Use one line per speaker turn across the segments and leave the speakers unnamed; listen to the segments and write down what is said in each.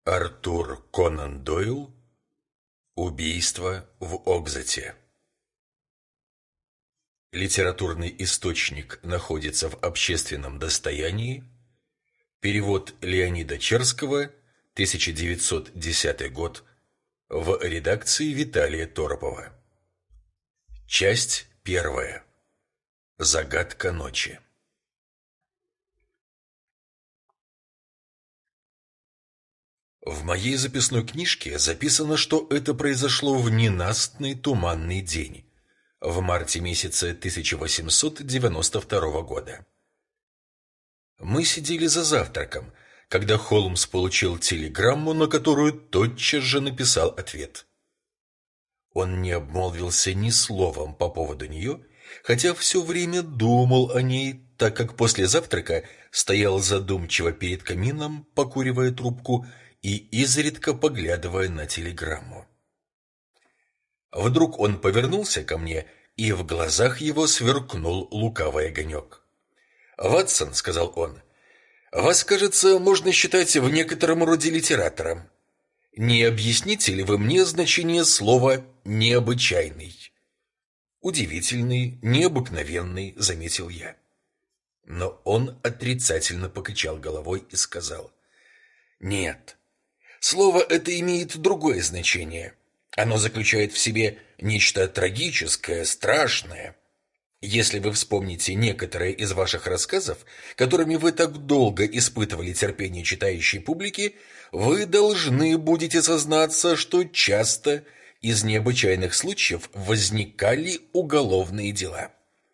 Артур Конан Дойл. Убийство в Огзате. Литературный источник находится в общественном достоянии. Перевод Леонида Черского, 1910 год, в редакции Виталия Торопова. Часть первая. Загадка ночи. В моей записной книжке записано, что это произошло в ненастный туманный день, в марте месяце 1892 года. Мы сидели за завтраком, когда Холмс получил телеграмму, на которую тотчас же написал ответ. Он не обмолвился ни словом по поводу нее, хотя все время думал о ней, так как после завтрака стоял задумчиво перед камином, покуривая трубку и изредка поглядывая на телеграмму. Вдруг он повернулся ко мне, и в глазах его сверкнул лукавый огонек. «Ватсон», — сказал он, — «вас, кажется, можно считать в некотором роде литератором. Не объясните ли вы мне значение слова «необычайный»?» «Удивительный, необыкновенный», — заметил я. Но он отрицательно покачал головой и сказал: «Нет, слово это имеет другое значение. Оно заключает в себе нечто трагическое, страшное. Если вы вспомните некоторые из ваших рассказов, которыми вы так долго испытывали терпение читающей публики, вы должны будете сознаться, что часто из необычайных случаев возникали уголовные дела.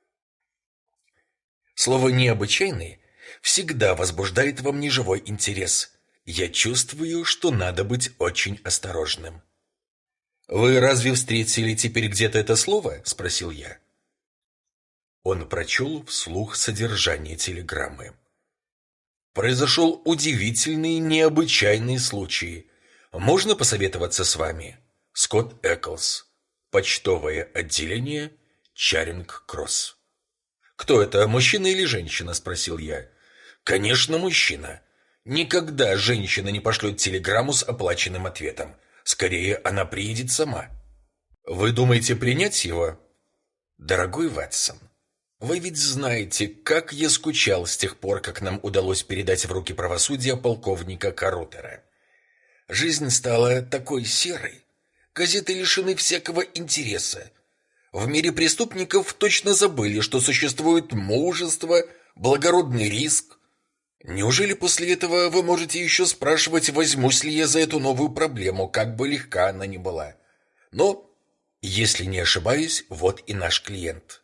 Слово «необычайный» всегда возбуждает во мне живой интерес. Я чувствую, что надо быть очень осторожным». «Вы разве встретили теперь где-то это слово?» – спросил я. Он прочел вслух содержание телеграммы. «Произошел удивительный, необычайный случай. Можно посоветоваться с вами? Скотт Эклс. Почтовое отделение, Чаринг-Кросс». «Кто это, мужчина или женщина?» – спросил я. «Конечно, мужчина. Никогда женщина не пошлет телеграмму с оплаченным ответом. Скорее, она приедет сама». «Вы думаете принять его?» «Дорогой Ватсон, вы ведь знаете, как я скучал с тех пор, как нам удалось передать в руки правосудия полковника Карутера. Жизнь стала такой серой. Газеты лишены всякого интереса. В мире преступников точно забыли, что существует мужество, благородный риск. Неужели после этого вы можете еще спрашивать, возьмусь ли я за эту новую проблему, как бы легка она ни была? Но, если не ошибаюсь, вот и наш клиент».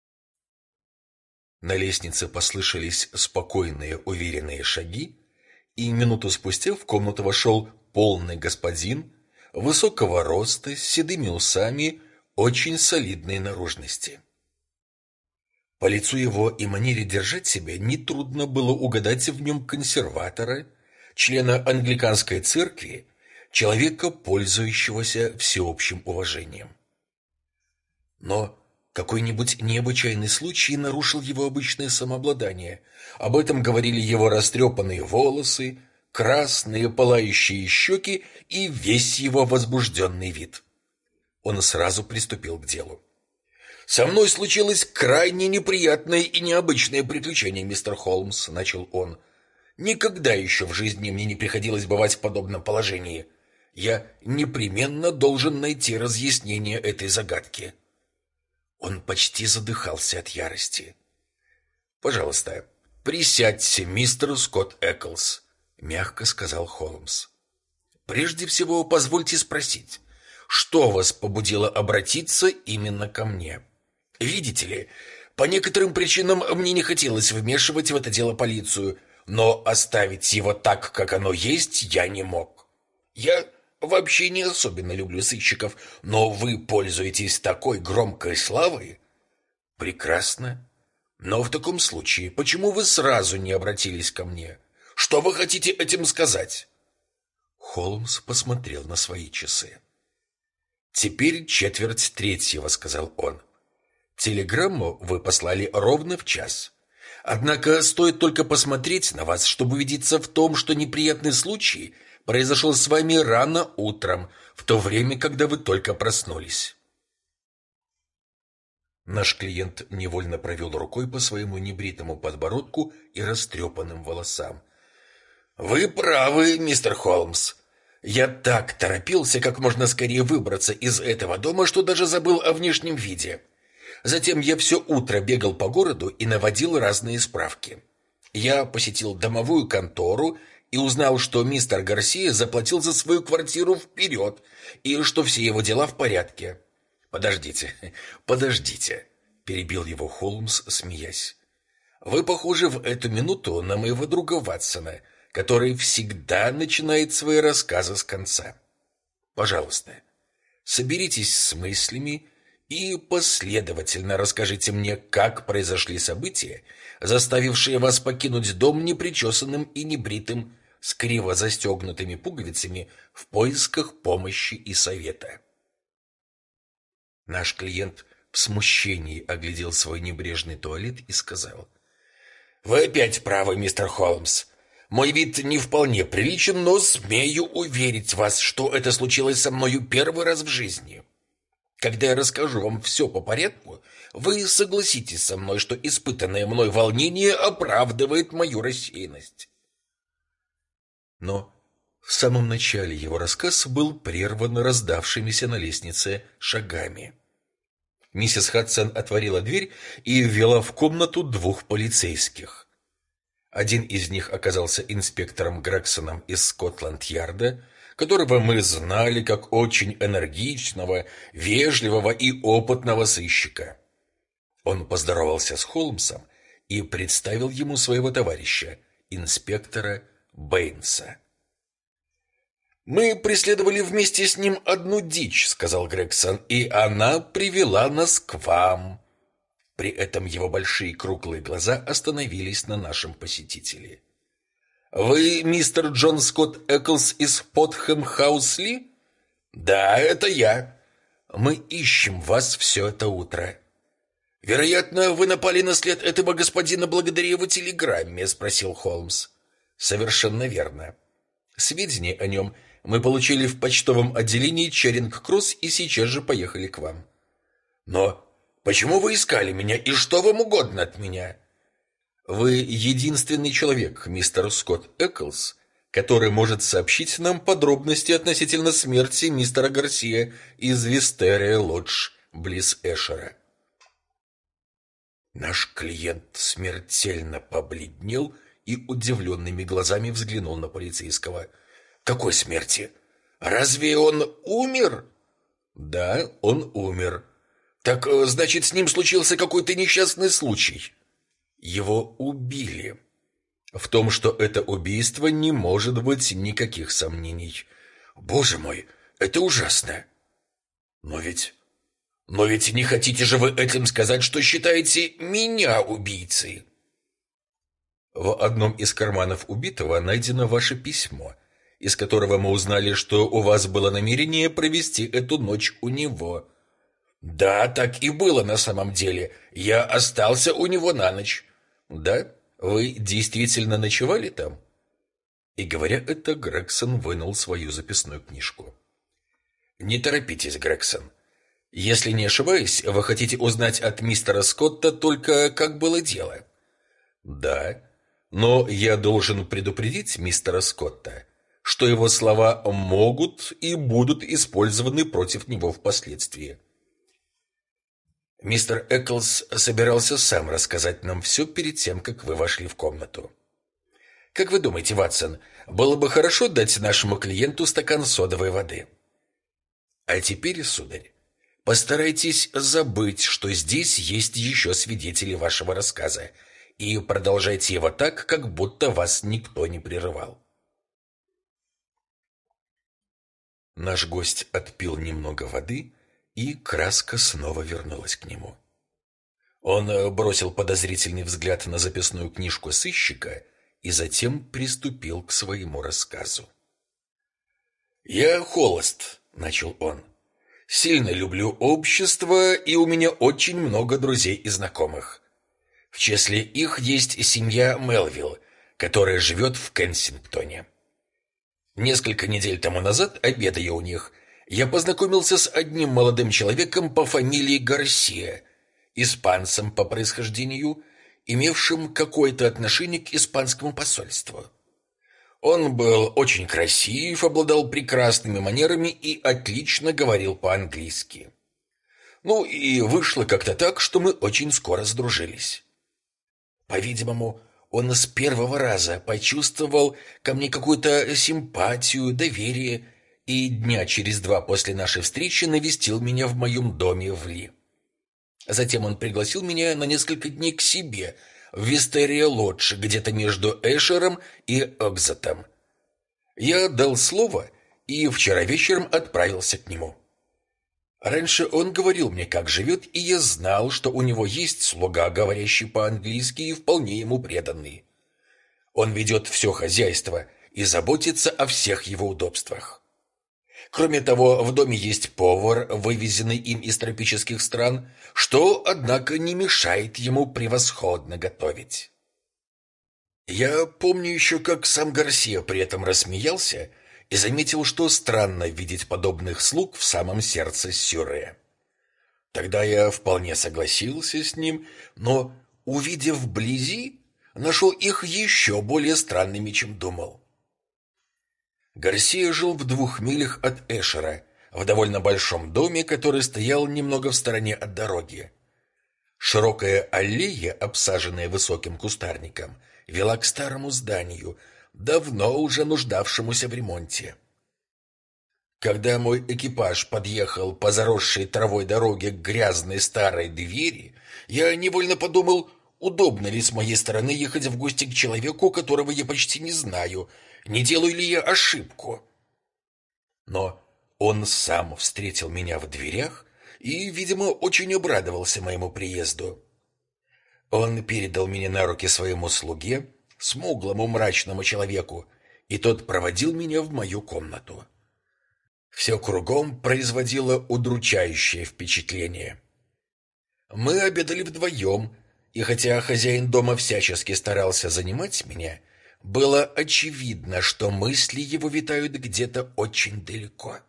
На лестнице послышались спокойные, уверенные шаги, и минуту спустя в комнату вошел полный господин, высокого роста, с седыми усами, очень солидной наружности. По лицу его и манере держать себя нетрудно было угадать в нем консерватора, члена англиканской церкви, человека, пользующегося всеобщим уважением. Но какой-нибудь необычайный случай нарушил его обычное самообладание. Об этом говорили его растрепанные волосы, красные пылающие щеки и весь его возбужденный вид. Он сразу приступил к делу. «Со мной случилось крайне неприятное и необычное приключение, мистер Холмс», — начал он. «Никогда еще в жизни мне не приходилось бывать в подобном положении. Я непременно должен найти разъяснение этой загадки». Он почти задыхался от ярости. «Пожалуйста, присядьте, мистер Скотт Эклс», — мягко сказал Холмс. «Прежде всего, позвольте спросить, что вас побудило обратиться именно ко мне? Видите ли, по некоторым причинам мне не хотелось вмешивать в это дело полицию, но оставить его так, как оно есть, я не мог. Я вообще не особенно люблю сыщиков, но вы пользуетесь такой громкой славой. Прекрасно. Но в таком случае, почему вы сразу не обратились ко мне? Что вы хотите этим сказать?» Холмс посмотрел на свои часы. «Теперь 2:45, — сказал он. «Телеграмму вы послали ровно в час. Однако стоит только посмотреть на вас, чтобы убедиться в том, что неприятный случай произошел с вами рано утром, в то время, когда вы только проснулись». Наш клиент невольно провел рукой по своему небритому подбородку и растрепанным волосам. «Вы правы, мистер Холмс. Я так торопился как можно скорее выбраться из этого дома, что даже забыл о внешнем виде. Затем я все утро бегал по городу и наводил разные справки. Я посетил домовую контору и узнал, что мистер Гарсия заплатил за свою квартиру вперед и что все его дела в порядке. «Подождите, подождите», — перебил его Холмс, смеясь. «Вы похожи в эту минуту на моего друга Ватсона, который всегда начинает свои рассказы с конца. Пожалуйста, соберитесь с мыслями и последовательно расскажите мне, как произошли события, заставившие вас покинуть дом непричесанным и небритым, с криво застегнутыми пуговицами в поисках помощи и совета». Наш клиент в смущении оглядел свой небрежный туалет и сказал: «Вы опять правы, мистер Холмс. Мой вид не вполне приличен, но смею уверить вас, что это случилось со мною первый раз в жизни. Когда я расскажу вам все по порядку, вы согласитесь со мной, что испытанное мной волнение оправдывает мою рассеянность». Но в самом начале его рассказ был прерван раздавшимися на лестнице шагами. Миссис Хадсон отворила дверь и ввела в комнату двух полицейских. Один из них оказался инспектором Грегсоном из Скотланд-Ярда, которого мы знали как очень энергичного, вежливого и опытного сыщика. Он поздоровался с Холмсом и представил ему своего товарища, инспектора Бэйнса. «Мы преследовали вместе с ним одну дичь», — сказал Грегсон, — «и она привела нас к вам». При этом его большие круглые глаза остановились на нашем посетителе. «Вы мистер Джон Скотт Эклс из Потхэм-хаус-Ли?» «Да, это я. Мы ищем вас все это утро». «Вероятно, вы напали на след этого господина благодаря его телеграмме?» — спросил Холмс. «Совершенно верно. Сведения о нем мы получили в почтовом отделении Черинг-Кросс и сейчас же поехали к вам». «Но почему вы искали меня и что вам угодно от меня?» «Вы единственный человек, мистер Скотт Эклс, который может сообщить нам подробности относительно смерти мистера Гарсия из Вистерия-Лодж, близ Эшера». Наш клиент смертельно побледнел и удивленными глазами взглянул на полицейского. «Какой смерти? Разве он умер?» «Да, он умер». «Так, значит, с ним случился какой-то несчастный случай?» «Его убили». В том, что это убийство, не может быть никаких сомнений. «Боже мой, это ужасно!» «Но ведь не хотите же вы этим сказать, что считаете меня убийцей?» В одном из карманов убитого найдено ваше письмо, из которого мы узнали, что у вас было намерение провести эту ночь у него. «Да, так и было на самом деле. Я остался у него на ночь». «Да? Вы действительно ночевали там?» И говоря это, Грегсон вынул свою записную книжку. «Не торопитесь, Грегсон. Если не ошибаюсь, вы хотите узнать от мистера Скотта только, как было дело?» «Да, но я должен предупредить мистера Скотта, что его слова могут и будут использованы против него впоследствии». Мистер Эклс собирался сам рассказать нам все перед тем, как вы вошли в комнату. «Как вы думаете, Ватсон, было бы хорошо дать нашему клиенту стакан содовой воды?» «А теперь, сударь, постарайтесь забыть, что здесь есть еще свидетели вашего рассказа, и продолжайте его так, как будто вас никто не прерывал». Наш гость отпил немного воды, и краска снова вернулась к нему. Он бросил подозрительный взгляд на записную книжку сыщика и затем приступил к своему рассказу. «Я холост», — начал он. «Сильно люблю общество, и у меня очень много друзей и знакомых. В числе их есть семья Мелвилл, которая живет в Кенсингтоне. Несколько недель тому назад, обедая у них, я познакомился с одним молодым человеком по фамилии Гарсия, испанцем по происхождению, имевшим какое-то отношение к испанскому посольству. Он был очень красив, обладал прекрасными манерами и отлично говорил по-английски. Ну и вышло как-то так, что мы очень скоро сдружились. По-видимому, он с первого раза почувствовал ко мне какую-то симпатию, доверие, и дня через два после нашей встречи навестил меня в моем доме в Ли. Затем он пригласил меня на несколько дней к себе в Вистерия-Лодж, где-то между Эшером и Экзетом. Я дал слово и вчера вечером отправился к нему. Раньше он говорил мне, как живет, и я знал, что у него есть слуга, говорящий по-английски и вполне ему преданный. Он ведет все хозяйство и заботится о всех его удобствах. Кроме того, в доме есть повар, вывезенный им из тропических стран, что, однако, не мешает ему превосходно готовить. Я помню еще, как сам Гарсия при этом рассмеялся и заметил, что странно видеть подобных слуг в самом сердце Сюрре. Тогда я вполне согласился с ним, но, увидев вблизи, нашел их еще более странными, чем думал. Гарсия жил в 2 милях от Эшера, в довольно большом доме, который стоял немного в стороне от дороги. Широкая аллея, обсаженная высоким кустарником, вела к старому зданию, давно уже нуждавшемуся в ремонте. Когда мой экипаж подъехал по заросшей травой дороге к грязной старой двери, я невольно подумал, удобно ли с моей стороны ехать в гости к человеку, которого я почти не знаю, не делаю ли я ошибку. Но он сам встретил меня в дверях и, видимо, очень обрадовался моему приезду. Он передал меня на руки своему слуге, смуглому мрачному человеку, и тот проводил меня в мою комнату. Все кругом производило удручающее впечатление. Мы обедали вдвоем, и хотя хозяин дома всячески старался занимать меня, было очевидно, что мысли его витают где-то очень далеко.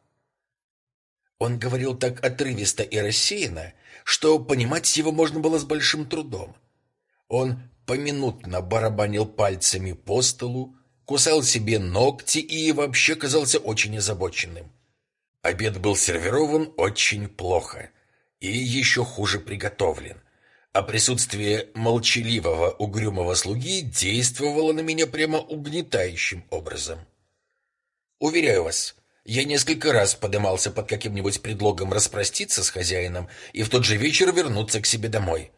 Он говорил так отрывисто и рассеянно, что понимать его можно было с большим трудом. Он поминутно барабанил пальцами по столу, кусал себе ногти и вообще казался очень озабоченным. Обед был сервирован очень плохо и еще хуже приготовлен, а присутствие молчаливого угрюмого слуги действовало на меня прямо угнетающим образом. Уверяю вас, я несколько раз подымался под каким-нибудь предлогом распроститься с хозяином и в тот же вечер вернуться к себе домой.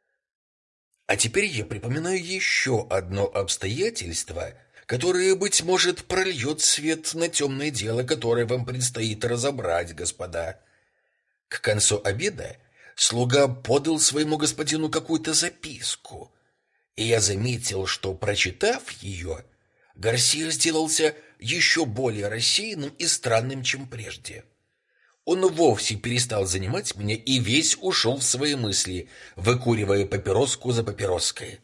А теперь я припоминаю еще одно обстоятельство, которое, быть может, прольет свет на темное дело, которое вам предстоит разобрать, господа. К концу обеда слуга подал своему господину какую-то записку, и я заметил, что, прочитав ее, Гарсия сделался еще более рассеянным и странным, чем прежде. Он вовсе перестал занимать меня и весь ушел в свои мысли, выкуривая папироску за папироской.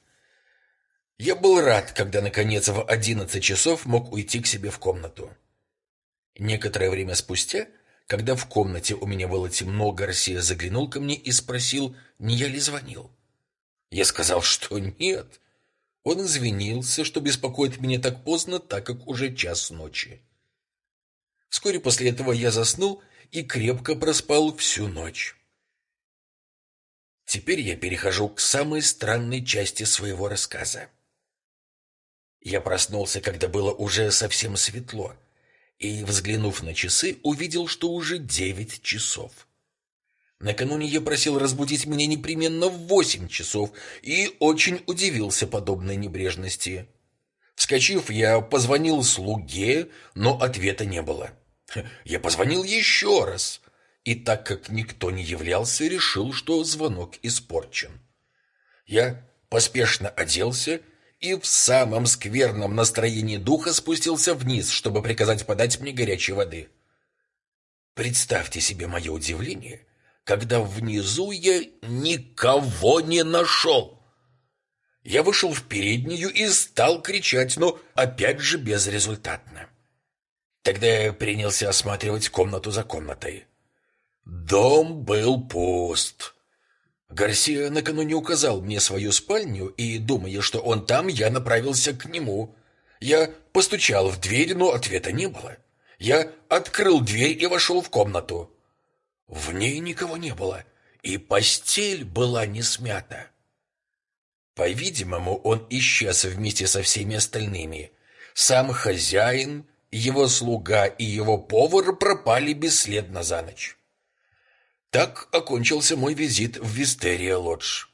Я был рад, когда, наконец, в 11 часов мог уйти к себе в комнату. Некоторое время спустя, когда в комнате у меня было темно, Гарсия заглянул ко мне и спросил, не я ли звонил. Я сказал, что нет. Он извинился, что беспокоит меня так поздно, так как уже час ночи. Вскоре после этого я заснул и крепко проспал всю ночь. Теперь я перехожу к самой странной части своего рассказа. Я проснулся, когда было уже совсем светло, и, взглянув на часы, увидел, что уже 9 часов. Накануне я просил разбудить меня непременно в 8 часов и очень удивился подобной небрежности. Вскочив, я позвонил слуге, но ответа не было. Я позвонил еще раз, и так как никто не являлся, решил, что звонок испорчен. Я поспешно оделся и в самом скверном настроении духа спустился вниз, чтобы приказать подать мне горячей воды. Представьте себе мое удивление, когда внизу я никого не нашел. Я вышел в переднюю и стал кричать, но опять же безрезультатно. Тогда я принялся осматривать комнату за комнатой. Дом был пуст. Гарсия накануне указал мне свою спальню, и, думая, что он там, я направился к нему. Я постучал в дверь, но ответа не было. Я открыл дверь и вошел в комнату. В ней никого не было, и постель была не смята. По-видимому, он исчез вместе со всеми остальными. Сам хозяин, его слуга и его повар пропали бесследно за ночь. Так окончился мой визит в Вистерия-Лодж.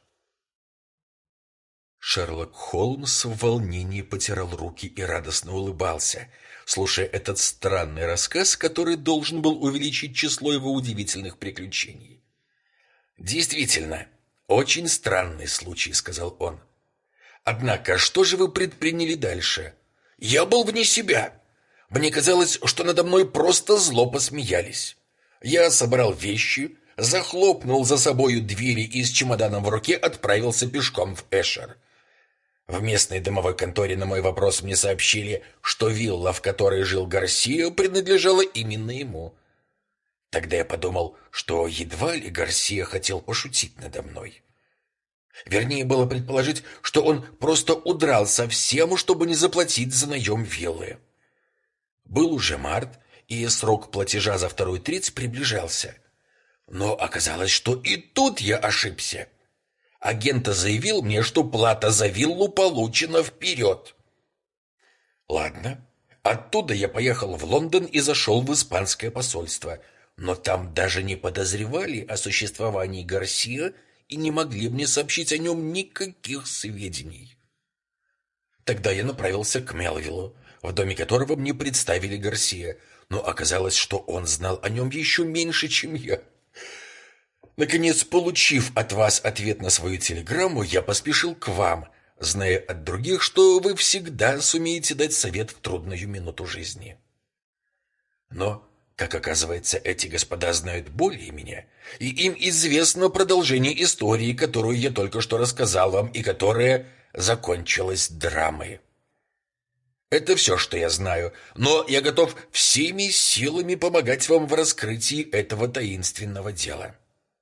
Шерлок Холмс в волнении потирал руки и радостно улыбался, слушая этот странный рассказ, который должен был увеличить число его удивительных приключений. «Действительно, очень странный случай», — сказал он. «Однако, что же вы предприняли дальше?» «Я был вне себя. Мне казалось, что надо мной просто зло посмеялись. Я собрал вещи, захлопнул за собою двери и с чемоданом в руке отправился пешком в Эшер. В местной домовой конторе на мой вопрос мне сообщили, что вилла, в которой жил Гарсия, принадлежала именно ему. Тогда я подумал, что едва ли Гарсия хотел пошутить надо мной. Вернее, было предположить, что он просто удрал совсем, чтобы не заплатить за наем виллы. Был уже март, и срок платежа за вторую треть приближался. Но оказалось, что и тут я ошибся. Агент заявил мне, что плата за виллу получена вперед. Ладно, оттуда я поехал в Лондон и зашел в испанское посольство, но там даже не подозревали о существовании Гарсия и не могли мне сообщить о нем никаких сведений. Тогда я направился к Мелвиллу, в доме которого мне представили Гарсия, но оказалось, что он знал о нем еще меньше, чем я. Наконец, получив от вас ответ на свою телеграмму, я поспешил к вам, зная от других, что вы всегда сумеете дать совет в трудную минуту жизни. Но, как оказывается, эти господа знают более меня, и им известно продолжение истории, которую я только что рассказал вам и которая закончилась драмой. Это все, что я знаю, но я готов всеми силами помогать вам в раскрытии этого таинственного дела.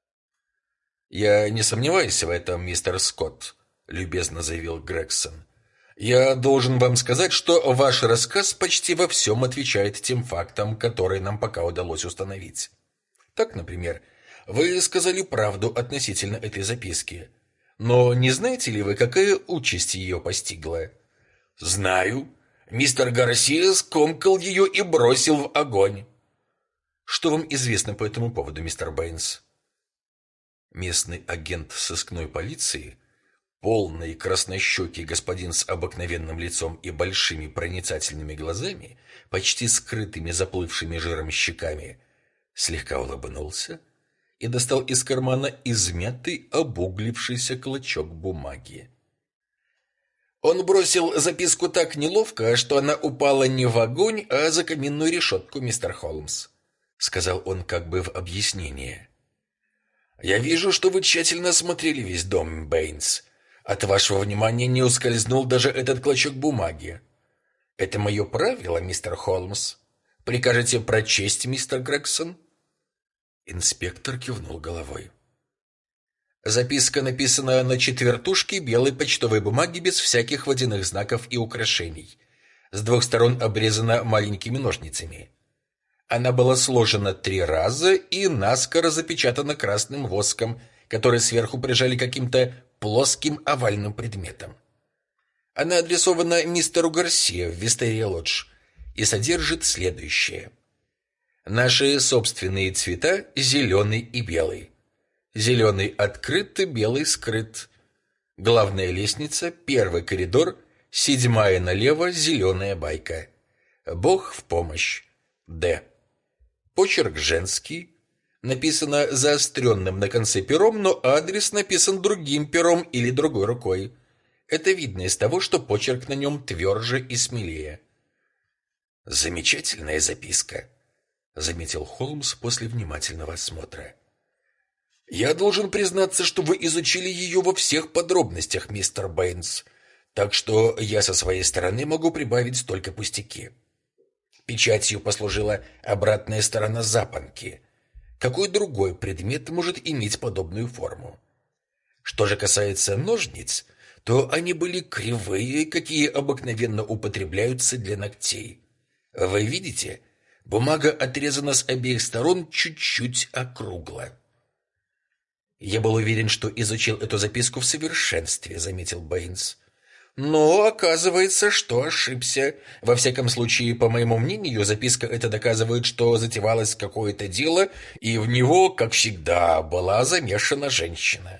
«Я не сомневаюсь в этом, мистер Скотт», — любезно заявил Грегсон. «Я должен вам сказать, что ваш рассказ почти во всем отвечает тем фактам, которые нам пока удалось установить. Так, например, вы сказали правду относительно этой записки. Но не знаете ли вы, какая участь ее постигла?» «Знаю. Мистер Гарсия скомкал ее и бросил в огонь». «Что вам известно по этому поводу, мистер Бэйнс?» Местный агент сыскной полиции, полный краснощекий господин с обыкновенным лицом и большими проницательными глазами, почти скрытыми заплывшими жиром щеками, слегка улыбнулся и достал из кармана измятый, обуглившийся клочок бумаги. Он бросил записку так неловко, что она упала не в огонь, а за каминную решетку, мистер Холмс, сказал он как бы в объяснение. «Я вижу, что вы тщательно осмотрели весь дом, Бэйнс. От вашего внимания не ускользнул даже этот клочок бумаги. Это мое правило, мистер Холмс. Прикажете прочесть, мистер Грегсон?» Инспектор кивнул головой. Записка написана на четвертушке белой почтовой бумаги без всяких водяных знаков и украшений. С двух сторон обрезана маленькими ножницами. Она была сложена 3 раза и наскоро запечатана красным воском, который сверху прижали каким-то плоским овальным предметом. Она адресована мистеру Гарсия в Вистерия-Лодж и содержит следующее. Наши собственные цвета – зеленый и белый. Зеленый открыт, белый скрыт. Главная лестница, первый коридор, 7-я налево, зеленая байка. Бог в помощь. Д. Почерк женский. Написано заостренным на конце пером, но адрес написан другим пером или другой рукой. Это видно из того, что почерк на нем тверже и смелее. «Замечательная записка», — заметил Холмс после внимательного осмотра. «Я должен признаться, что вы изучили ее во всех подробностях, мистер Бэйнс, так что я со своей стороны могу прибавить только пустяки. Печатью послужила обратная сторона запонки. Какой другой предмет может иметь подобную форму? Что же касается ножниц, то они были кривые, какие обыкновенно употребляются для ногтей. Вы видите, бумага отрезана с обеих сторон чуть-чуть округло. «Я был уверен, что изучил эту записку в совершенстве», — заметил Бэйнс. «Но оказывается, что ошибся. Во всяком случае, по моему мнению, записка эта доказывает, что затевалось какое-то дело, и в него, как всегда, была замешана женщина».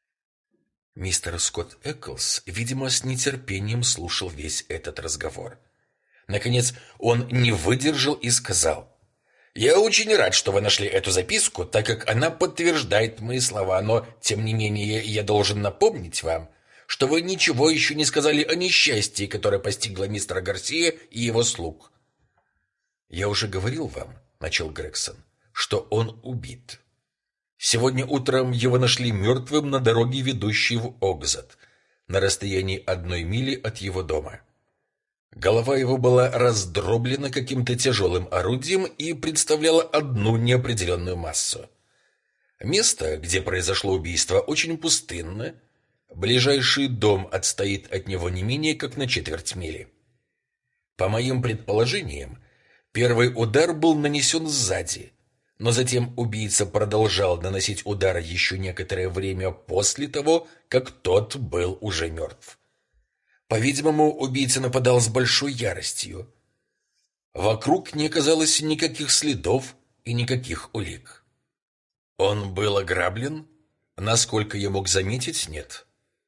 Мистер Скотт Эклс, видимо, с нетерпением слушал весь этот разговор. Наконец, он не выдержал и сказал: «Я очень рад, что вы нашли эту записку, так как она подтверждает мои слова, но, тем не менее, я должен напомнить вам, что вы ничего еще не сказали о несчастье, которое постигло мистера Гарсия и его слуг». «Я уже говорил вам», — начал Грегсон, — «что он убит. Сегодня утром его нашли мертвым на дороге, ведущей в Огзат, на расстоянии 1 мили от его дома. Голова его была раздроблена каким-то тяжелым орудием и представляла одну неопределенную массу. Место, где произошло убийство, очень пустынно. Ближайший дом отстоит от него не менее как на 1/4 мили. По моим предположениям, первый удар был нанесен сзади, но затем убийца продолжал наносить удар еще некоторое время после того, как тот был уже мертв. По-видимому, убийца нападал с большой яростью. Вокруг не оказалось никаких следов и никаких улик. Он был ограблен? Насколько я мог заметить, нет.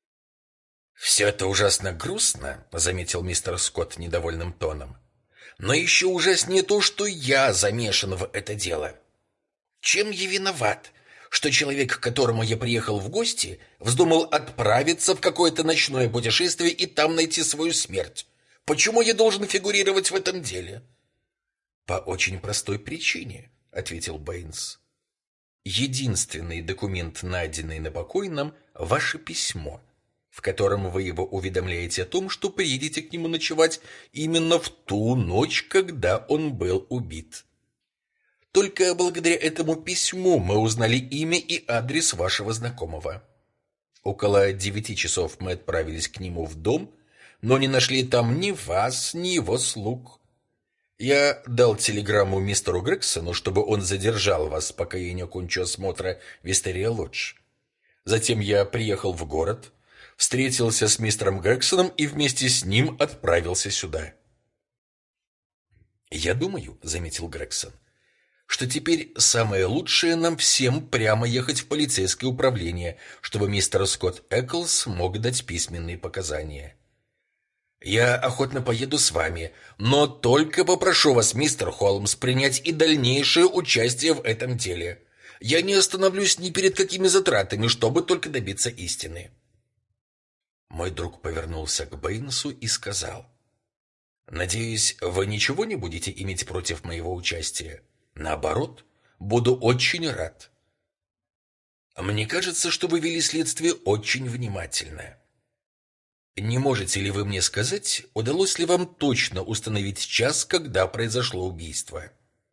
«Все это ужасно грустно», — заметил мистер Скотт недовольным тоном. «Но еще ужаснее то, что я замешан в это дело. Чем я виноват, что человек, к которому я приехал в гости, вздумал отправиться в какое-то ночное путешествие и там найти свою смерть? Почему я должен фигурировать в этом деле?» «По очень простой причине», — ответил Бэйнс. «Единственный документ, найденный на покойном, — ваше письмо, в котором вы его уведомляете о том, что приедете к нему ночевать именно в ту ночь, когда он был убит. Только благодаря этому письму мы узнали имя и адрес вашего знакомого. Около 9 часов мы отправились к нему в дом, но не нашли там ни вас, ни его слуг. Я дал телеграмму мистеру Грексону, чтобы он задержал вас, пока я не окончу осмотра Вистерия Лодж. Затем я приехал в город, встретился с мистером Грексоном и вместе с ним отправился сюда». «Я думаю», — заметил Грегсон, — «что теперь самое лучшее нам всем прямо ехать в полицейское управление, чтобы мистер Скотт Эклс мог дать письменные показания». «Я охотно поеду с вами, но только попрошу вас, мистер Холмс, принять и дальнейшее участие в этом деле. Я не остановлюсь ни перед какими затратами, чтобы только добиться истины». Мой друг повернулся к Бэйнсу и сказал: «Надеюсь, вы ничего не будете иметь против моего участия? Наоборот, буду очень рад. Мне кажется, что вы вели следствие очень внимательно. Не можете ли вы мне сказать, удалось ли вам точно установить час, когда произошло убийство?»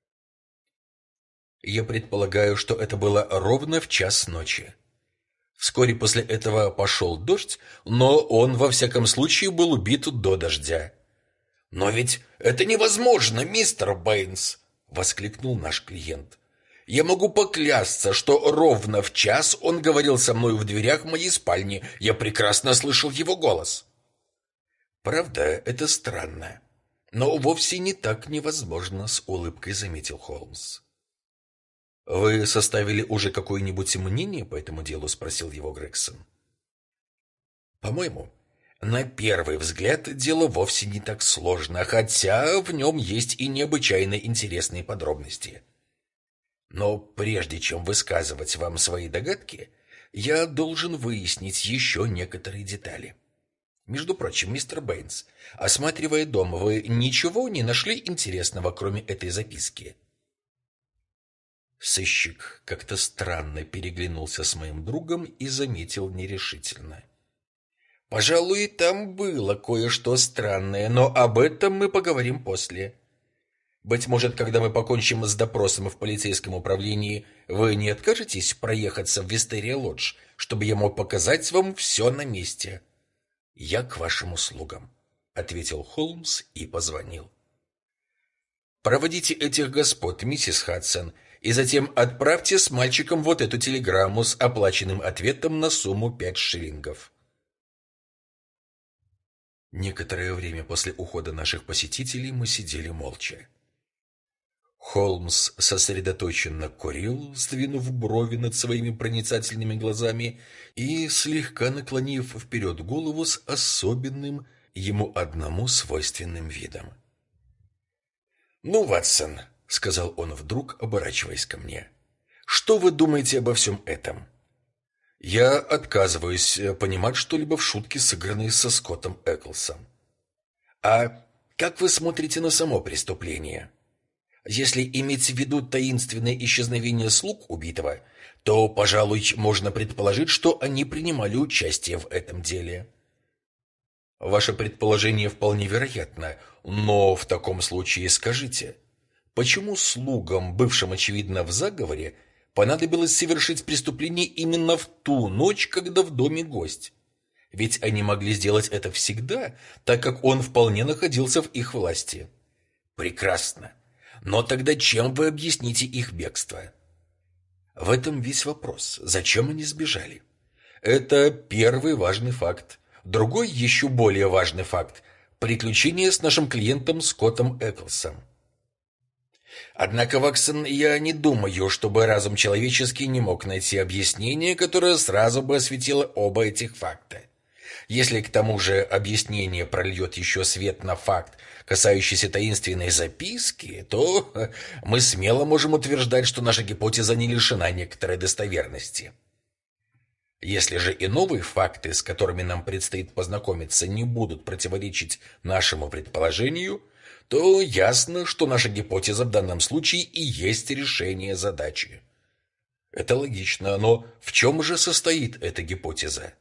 «Я предполагаю, что это было ровно в 1 час ночи. Вскоре после этого пошел дождь, но он, во всяком случае, был убит до дождя». «Но ведь это невозможно, мистер Бэйнс!» — воскликнул наш клиент. «Я могу поклясться, что ровно в 1 час он говорил со мной в дверях моей спальни. Я прекрасно слышал его голос». «Правда, это странно, но вовсе не так невозможно», — с улыбкой заметил Холмс. «Вы составили уже какое-нибудь мнение по этому делу?» — спросил его Грегсон. «По-моему, на первый взгляд дело вовсе не так сложно, хотя в нем есть и необычайно интересные подробности. Но прежде чем высказывать вам свои догадки, я должен выяснить еще некоторые детали. Между прочим, мистер Бэйнс, осматривая дом, вы ничего не нашли интересного, кроме этой записки?» Сыщик как-то странно переглянулся с моим другом и заметил нерешительно: «Пожалуй, там было кое-что странное, но об этом мы поговорим после. Быть может, когда мы покончим с допросом в полицейском управлении, вы не откажетесь проехаться в Вистерия-Лодж, чтобы я мог показать вам все на месте?» «Я к вашим услугам», — ответил Холмс и позвонил. «Проводите этих господ, миссис Хадсон, и затем отправьте с мальчиком вот эту телеграмму с оплаченным ответом на сумму 5 шиллингов». Некоторое время после ухода наших посетителей мы сидели молча. Холмс сосредоточенно курил, сдвинув брови над своими проницательными глазами и слегка наклонив вперед голову с особенным, ему одному свойственным видом. «Ну, Ватсон», — сказал он вдруг, оборачиваясь ко мне, — «что вы думаете обо всем этом?» «Я отказываюсь понимать что-либо в шутке, сыгранной со Скоттом Эклсом». «А как вы смотрите на само преступление? Если иметь в виду таинственное исчезновение слуг убитого, то, пожалуй, можно предположить, что они принимали участие в этом деле». «Ваше предположение вполне вероятно, но в таком случае скажите, почему слугам, бывшим очевидно в заговоре, понадобилось совершить преступление именно в ту ночь, когда в доме гость? Ведь они могли сделать это всегда, так как он вполне находился в их власти». «Прекрасно. Но тогда чем вы объясните их бегство?» «В этом весь вопрос. Зачем они сбежали?» «Это первый важный факт. Другой, еще более важный факт – приключение с нашим клиентом Скоттом Эклсом». «Однако, Ватсон, я не думаю, чтобы разум человеческий не мог найти объяснение, которое сразу бы осветило оба этих факта. Если к тому же объяснение прольет еще свет на факт, касающийся таинственной записки, то мы смело можем утверждать, что наша гипотеза не лишена некоторой достоверности. Если же и новые факты, с которыми нам предстоит познакомиться, не будут противоречить нашему предположению, то ясно, что наша гипотеза в данном случае и есть решение задачи. Это логично, но в чем же состоит эта гипотеза?»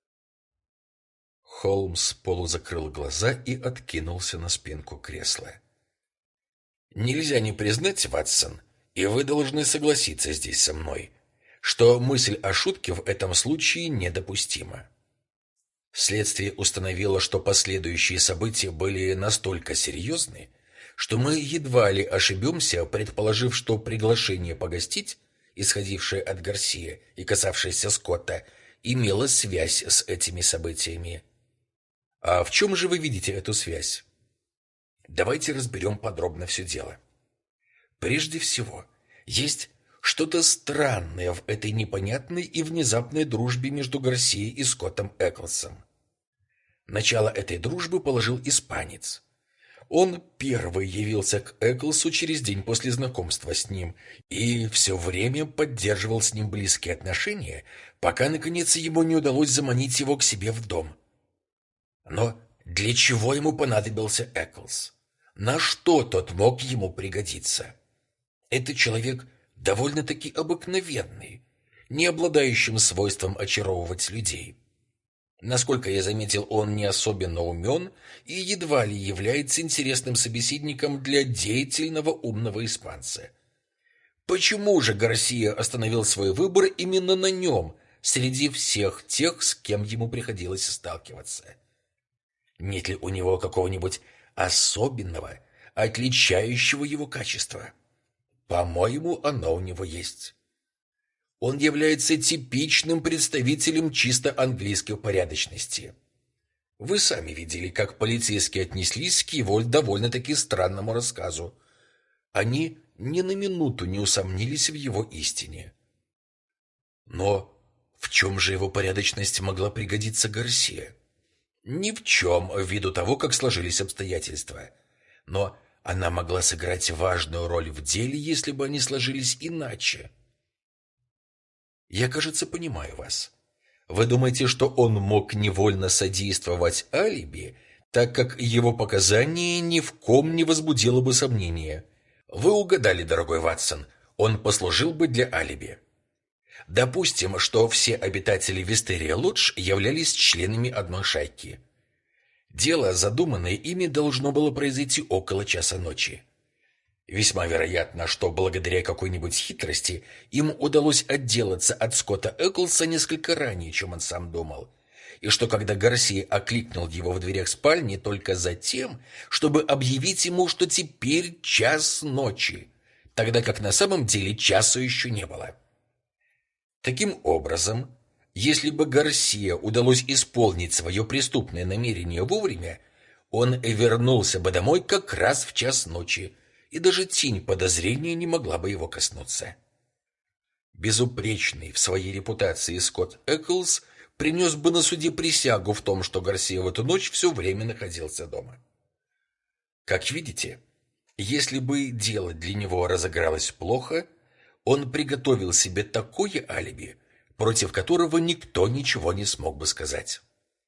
Холмс полузакрыл глаза и откинулся на спинку кресла. «Нельзя не признать, Ватсон, и вы должны согласиться здесь со мной, что мысль о шутке в этом случае недопустима. Следствие установило, что последующие события были настолько серьезны, что мы едва ли ошибемся, предположив, что приглашение погостить, исходившее от Гарсия и касавшееся Скотта, имело связь с этими событиями. А в чем же вы видите эту связь? Давайте разберем подробно все дело. Прежде всего, есть что-то странное в этой непонятной и внезапной дружбе между Гарсией и Скоттом Эклсом. Начало этой дружбы положил испанец. Он первый явился к Эклсу через день после знакомства с ним и все время поддерживал с ним близкие отношения, пока, наконец, ему не удалось заманить его к себе в дом. Но для чего ему понадобился Эклс? На что тот мог ему пригодиться? Это человек довольно-таки обыкновенный, не обладающим свойством очаровывать людей. Насколько я заметил, он не особенно умен и едва ли является интересным собеседником для деятельного умного испанца. Почему же Гарсия остановил свой выбор именно на нем, среди всех тех, с кем ему приходилось сталкиваться? Нет ли у него какого-нибудь особенного, отличающего его качества? По-моему, оно у него есть. Он является типичным представителем чисто английской порядочности. Вы сами видели, как полицейские отнеслись к его довольно-таки странному рассказу. Они ни на минуту не усомнились в его истине. Но в чем же его порядочность могла пригодиться Гарсия? Ни в чем, ввиду того, как сложились обстоятельства. Но она могла сыграть важную роль в деле, если бы они сложились иначе. Я, кажется, понимаю вас. Вы думаете, что он мог невольно содействовать алиби, так как его показания ни в ком не возбудило бы сомнения? Вы угадали, дорогой Ватсон, он послужил бы для алиби. Допустим, что все обитатели Вистерия-Лодж являлись членами одной шайки. Дело, задуманное ими, должно было произойти около часа ночи. Весьма вероятно, что благодаря какой-нибудь хитрости им удалось отделаться от Скотта Эклса несколько ранее, чем он сам думал, и что когда Гарсия окликнул его в дверях спальни только за тем, чтобы объявить ему, что теперь час ночи, тогда как на самом деле часу еще не было. Таким образом, если бы Гарсия удалось исполнить свое преступное намерение вовремя, он вернулся бы домой как раз в час ночи, и даже тень подозрения не могла бы его коснуться. Безупречный в своей репутации Скотт Эклс принес бы на суде присягу в том, что Гарсия в эту ночь все время находился дома. Как видите, если бы дело для него разыгралось плохо, он приготовил себе такое алиби, против которого никто ничего не смог бы сказать.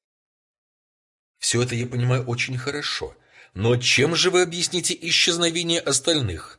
Все это я понимаю очень хорошо, но чем же вы объясните исчезновение остальных?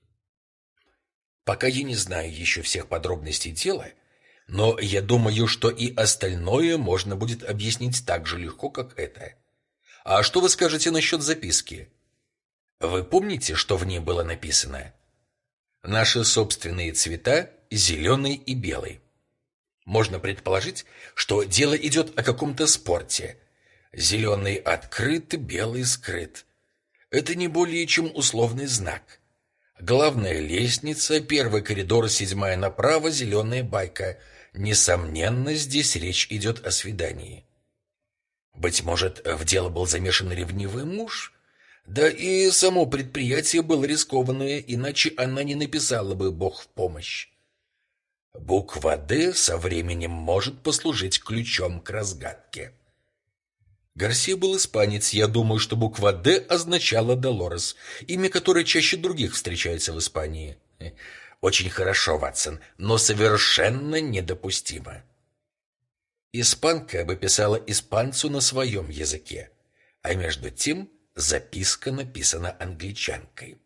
Пока я не знаю еще всех подробностей дела, но я думаю, что и остальное можно будет объяснить так же легко, как это. А что вы скажете насчет записки? Вы помните, что в ней было написано? Наши собственные цвета – зеленый и белый. Можно предположить, что дело идет о каком-то спорте. Зеленый открыт, белый скрыт. Это не более чем условный знак. Главная лестница, первый коридор, 7-я направо, зеленая байка. Несомненно, здесь речь идет о свидании. Быть может, в дело был замешан ревнивый муж? Да и само предприятие было рискованное, иначе она не написала бы «Бог в помощь». Буква «Д» со временем может послужить ключом к разгадке. Гарсия был испанец, я думаю, что буква «Д» означала Долорес, имя которой чаще других встречается в Испании. Очень хорошо, Ватсон, но совершенно недопустимо. Испанка бы писала испанцу на своем языке, а между тем записка написана англичанкой.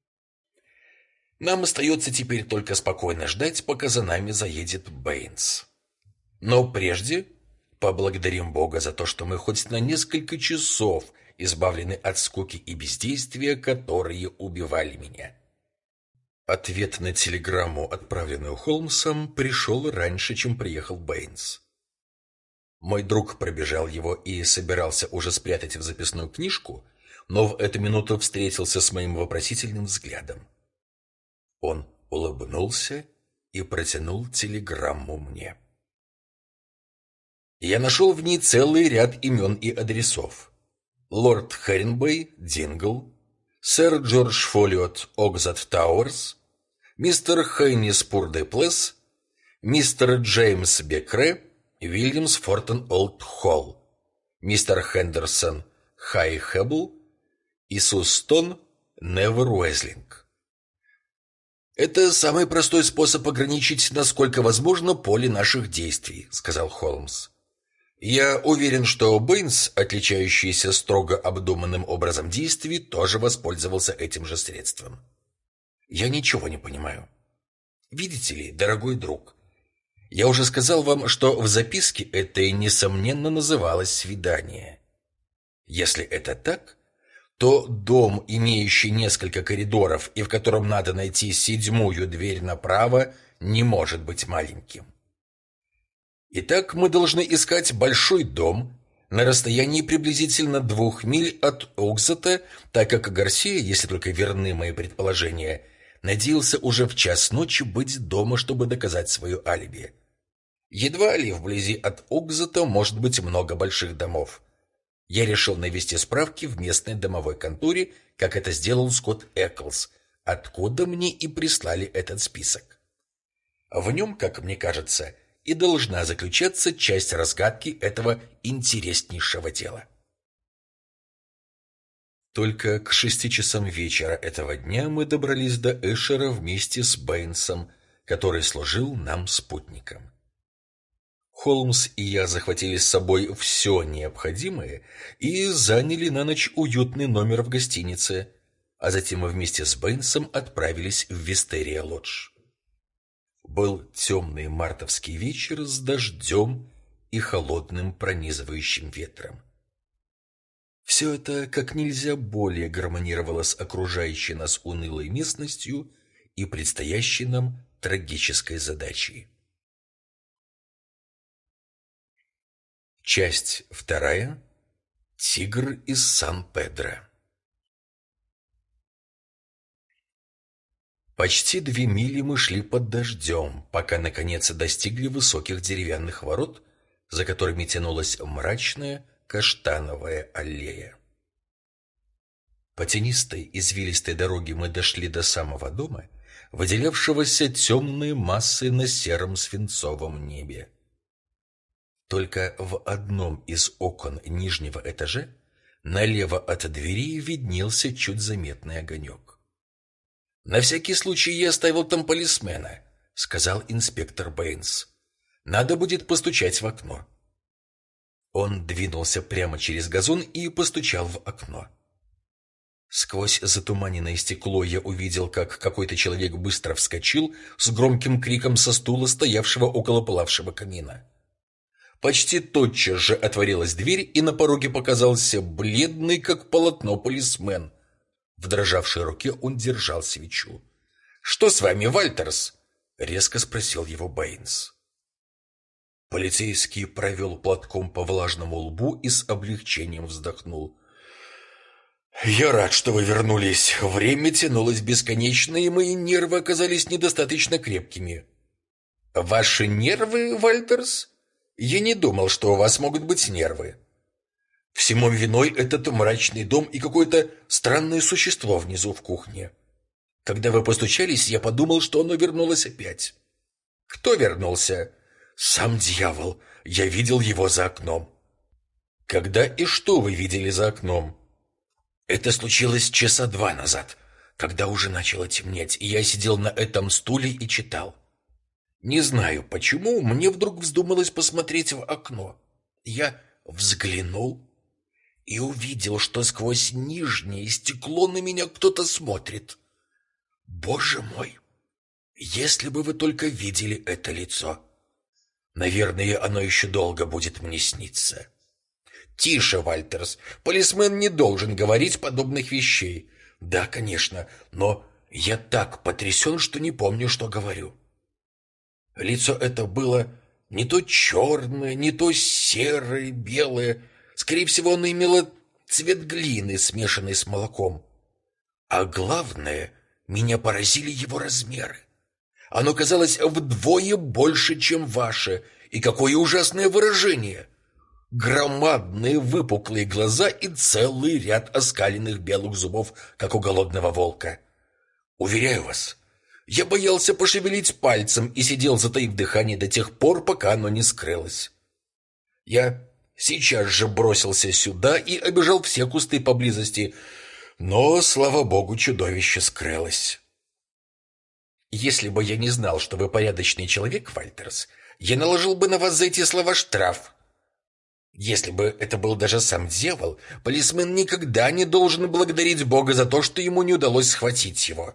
Нам остается теперь только спокойно ждать, пока за нами заедет Бэйнс. Но прежде поблагодарим Бога за то, что мы хоть на несколько часов избавлены от скуки и бездействия, которые убивали меня. Ответ на телеграмму, отправленную Холмсом, пришел раньше, чем приехал Бэйнс. Мой друг пробежал его и собирался уже спрятать в записную книжку, но в эту минуту встретился с моим вопросительным взглядом. Он улыбнулся и протянул телеграмму мне. Я нашел в ней целый ряд имен и адресов. Лорд Хэринбей, Дингл, сэр Джордж Фолиот, Окзат Тауэрс, мистер Хайнис Пур-де-Плес, мистер Джеймс Бекре, Вильямс Фортон Олд Холл, мистер Хендерсон Хай Хэббл и Сустон Невер Уэзлинг. «Это самый простой способ ограничить, насколько возможно, поле наших действий», — сказал Холмс. «Я уверен, что Бэйнс, отличающийся строго обдуманным образом действий, тоже воспользовался этим же средством». «Я ничего не понимаю. Видите ли, дорогой друг, я уже сказал вам, что в записке этой, несомненно, называлось «свидание». Если это так, то дом, имеющий несколько коридоров и в котором надо найти 7-ю дверь направо, не может быть маленьким. Итак, мы должны искать большой дом на расстоянии приблизительно 2 миль от Окзата, так как Гарсия, если только верны мои предположения, надеялся уже в час ночи быть дома, чтобы доказать свое алиби. Едва ли вблизи от Окзата может быть много больших домов. Я решил навести справки в местной домовой конторе, как это сделал Скотт Эклс, откуда мне и прислали этот список. В нем, как мне кажется, и должна заключаться часть разгадки этого интереснейшего дела. Только к 6 часам вечера этого дня мы добрались до Эшера вместе с Бэйнсом, который служил нам спутником. Холмс и я захватили с собой все необходимое и заняли на ночь уютный номер в гостинице, а затем мы вместе с Бэйнсом отправились в Вистерия-Лодж. Был темный мартовский вечер с дождем и холодным пронизывающим ветром. Все это как нельзя более гармонировало с окружающей нас унылой местностью и предстоящей нам трагической задачей. Часть вторая. Тигр из Сан-Педро. Почти 2 мили мы шли под дождем, пока наконец достигли высоких деревянных ворот, за которыми тянулась мрачная каштановая аллея. По тенистой извилистой дороге мы дошли до самого дома, выделявшегося темной массой на сером свинцовом небе. Только в одном из окон нижнего этажа налево от двери виднелся чуть заметный огонек. «На всякий случай я оставил там полисмена», — сказал инспектор Бэйнс. «Надо будет постучать в окно». Он двинулся прямо через газон и постучал в окно. Сквозь затуманенное стекло я увидел, как какой-то человек быстро вскочил с громким криком со стула, стоявшего около пылавшего камина. Почти тотчас же отворилась дверь, и на пороге показался бледный, как полотно, полисмен. В дрожавшей руке он держал свечу. «Что с вами, Вальтерс?» — резко спросил его Бэйнс. Полицейский провел платком по влажному лбу и с облегчением вздохнул. «Я рад, что вы вернулись. Время тянулось бесконечно, и мои нервы оказались недостаточно крепкими». «Ваши нервы, Вальтерс? Я не думал, что у вас могут быть нервы. Всему виной этот мрачный дом и какое-то странное существо внизу в кухне. Когда вы постучались, я подумал, что оно вернулось опять». «Кто вернулся?» «Сам дьявол. Я видел его за окном». «Когда и что вы видели за окном?» «Это случилось часа 2 назад, когда уже начало темнеть, и я сидел на этом стуле и читал. Не знаю почему, мне вдруг вздумалось посмотреть в окно. Я взглянул и увидел, что сквозь нижнее стекло на меня кто-то смотрит. Боже мой, если бы вы только видели это лицо! Наверное, оно еще долго будет мне сниться». «Тише, Вальтерс, полисмен не должен говорить подобных вещей». «Да, конечно, но я так потрясен, что не помню, что говорю». Лицо это было не то черное, не то серое, белое. Скорее всего, оно имело цвет глины, смешанный с молоком. А главное, меня поразили его размеры. Оно казалось вдвое больше, чем ваше. И какое ужасное выражение! Громадные выпуклые глаза и целый ряд оскаленных белых зубов, как у голодного волка. Уверяю вас, я боялся пошевелить пальцем и сидел, затаив дыхание, до тех пор, пока оно не скрылось. Я сейчас же бросился сюда и обежал все кусты поблизости, но, слава богу, чудовище скрылось. Если бы я не знал, что вы порядочный человек, Вальтерс, я наложил бы на вас за эти слова штраф. Если бы это был даже сам дьявол, полисмен никогда не должен благодарить Бога за то, что ему не удалось схватить его.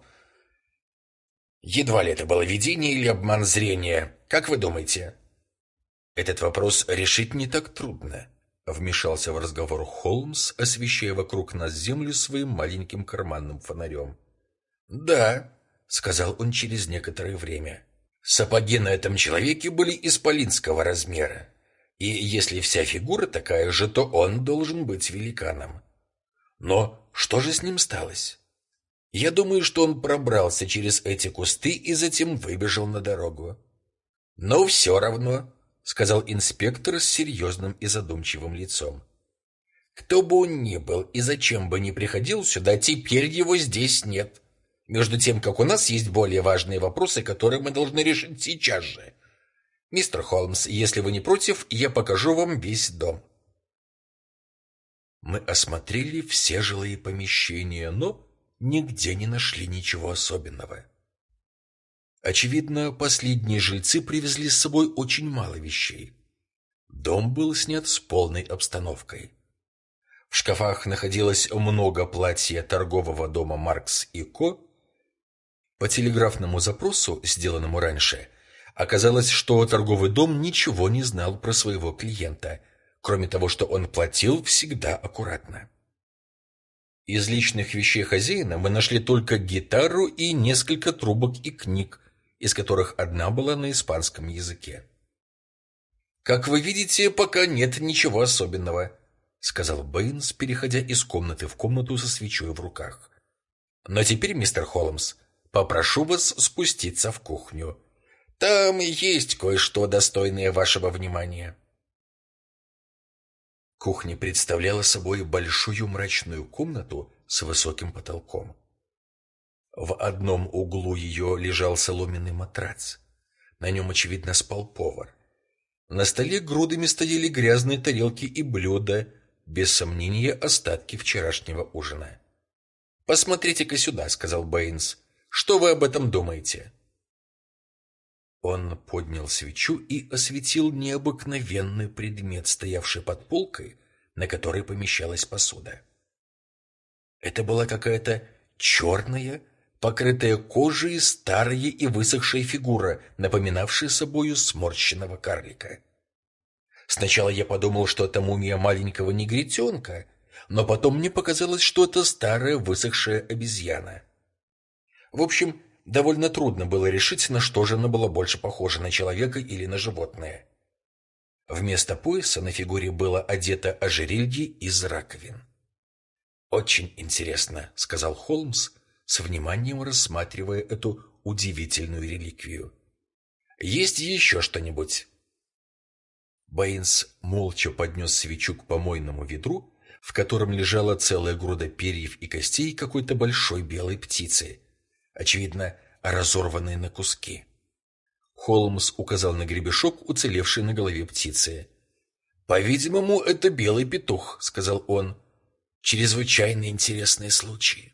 Едва ли это было видение или обман зрения. Как вы думаете? Этот вопрос решить не так трудно, вмешался в разговор Холмс, освещая вокруг нас землю своим маленьким карманным фонарем. Да, сказал он через некоторое время. Сапоги на этом человеке были исполинского размера. И если вся фигура такая же, то он должен быть великаном. Но что же с ним сталось? Я думаю, что он пробрался через эти кусты и затем выбежал на дорогу. Но все равно, сказал инспектор с серьезным и задумчивым лицом. Кто бы он ни был и зачем бы ни приходил сюда, теперь его здесь нет. Между тем, как у нас есть более важные вопросы, которые мы должны решить сейчас же. Мистер Холмс, если вы не против, я покажу вам весь дом. Мы осмотрели все жилые помещения, но нигде не нашли ничего особенного. Очевидно, последние жильцы привезли с собой очень мало вещей. Дом был снят с полной обстановкой. В шкафах находилось много платья торгового дома «Маркс и Ко». По телеграфному запросу, сделанному раньше, оказалось, что торговый дом ничего не знал про своего клиента, кроме того, что он платил всегда аккуратно. Из личных вещей хозяина мы нашли только гитару и несколько трубок и книг, из которых одна была на испанском языке. «Как вы видите, пока нет ничего особенного», — сказал Бэйнс, переходя из комнаты в комнату со свечой в руках. «Но теперь, мистер Холмс, попрошу вас спуститься в кухню. Там есть кое-что достойное вашего внимания». Кухня представляла собой большую мрачную комнату с высоким потолком. В одном углу ее лежал соломенный матрац. На нем, очевидно, спал повар. На столе грудами стояли грязные тарелки и блюда, без сомнения, остатки вчерашнего ужина. «Посмотрите-ка сюда», — сказал Бэйнс. «Что вы об этом думаете?» Он поднял свечу и осветил необыкновенный предмет, стоявший под полкой, на которой помещалась посуда. Это была какая-то черная, покрытая кожей старая и высохшая фигура, напоминавшая собою сморщенного карлика. Сначала я подумал, что это мумия маленького негритенка, но потом мне показалось, что это старая высохшая обезьяна. В общем, довольно трудно было решить, на что же она была больше похожа, на человека или на животное. Вместо пояса на фигуре было одето ожерелье из раковин. «Очень интересно», — сказал Холмс, с вниманием рассматривая эту удивительную реликвию. «Есть еще что-нибудь?» Бэйнс молча поднес свечу к помойному ведру, в котором лежала целая груда перьев и костей какой-то большой белой птицы, очевидно, разорванной на куски. Холмс указал на гребешок, уцелевший на голове птицы. «По-видимому, это белый петух», — сказал он. «Чрезвычайно интересный случай».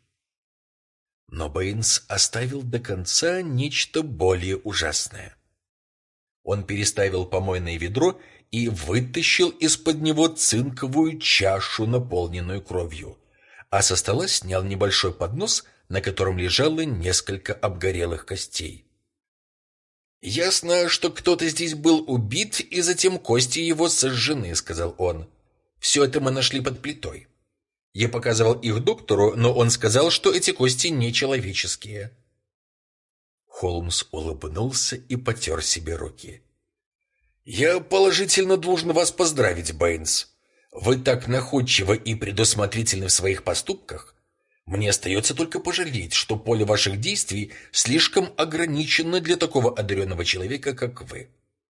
Но Бэйнс оставил до конца нечто более ужасное. Он переставил помойное ведро и вытащил из-под него цинковую чашу, наполненную кровью, а со стола снял небольшой поднос, на котором лежало несколько обгорелых костей. «Ясно, что кто-то здесь был убит, и затем кости его сожжены», — сказал он. «Все это мы нашли под плитой. Я показывал их доктору, но он сказал, что эти кости нечеловеческие». Холмс улыбнулся и потер себе руки. «Я положительно должен вас поздравить, Бэйнс. Вы так находчивы и предусмотрительны в своих поступках. Мне остается только пожалеть, что поле ваших действий слишком ограничено для такого одаренного человека, как вы».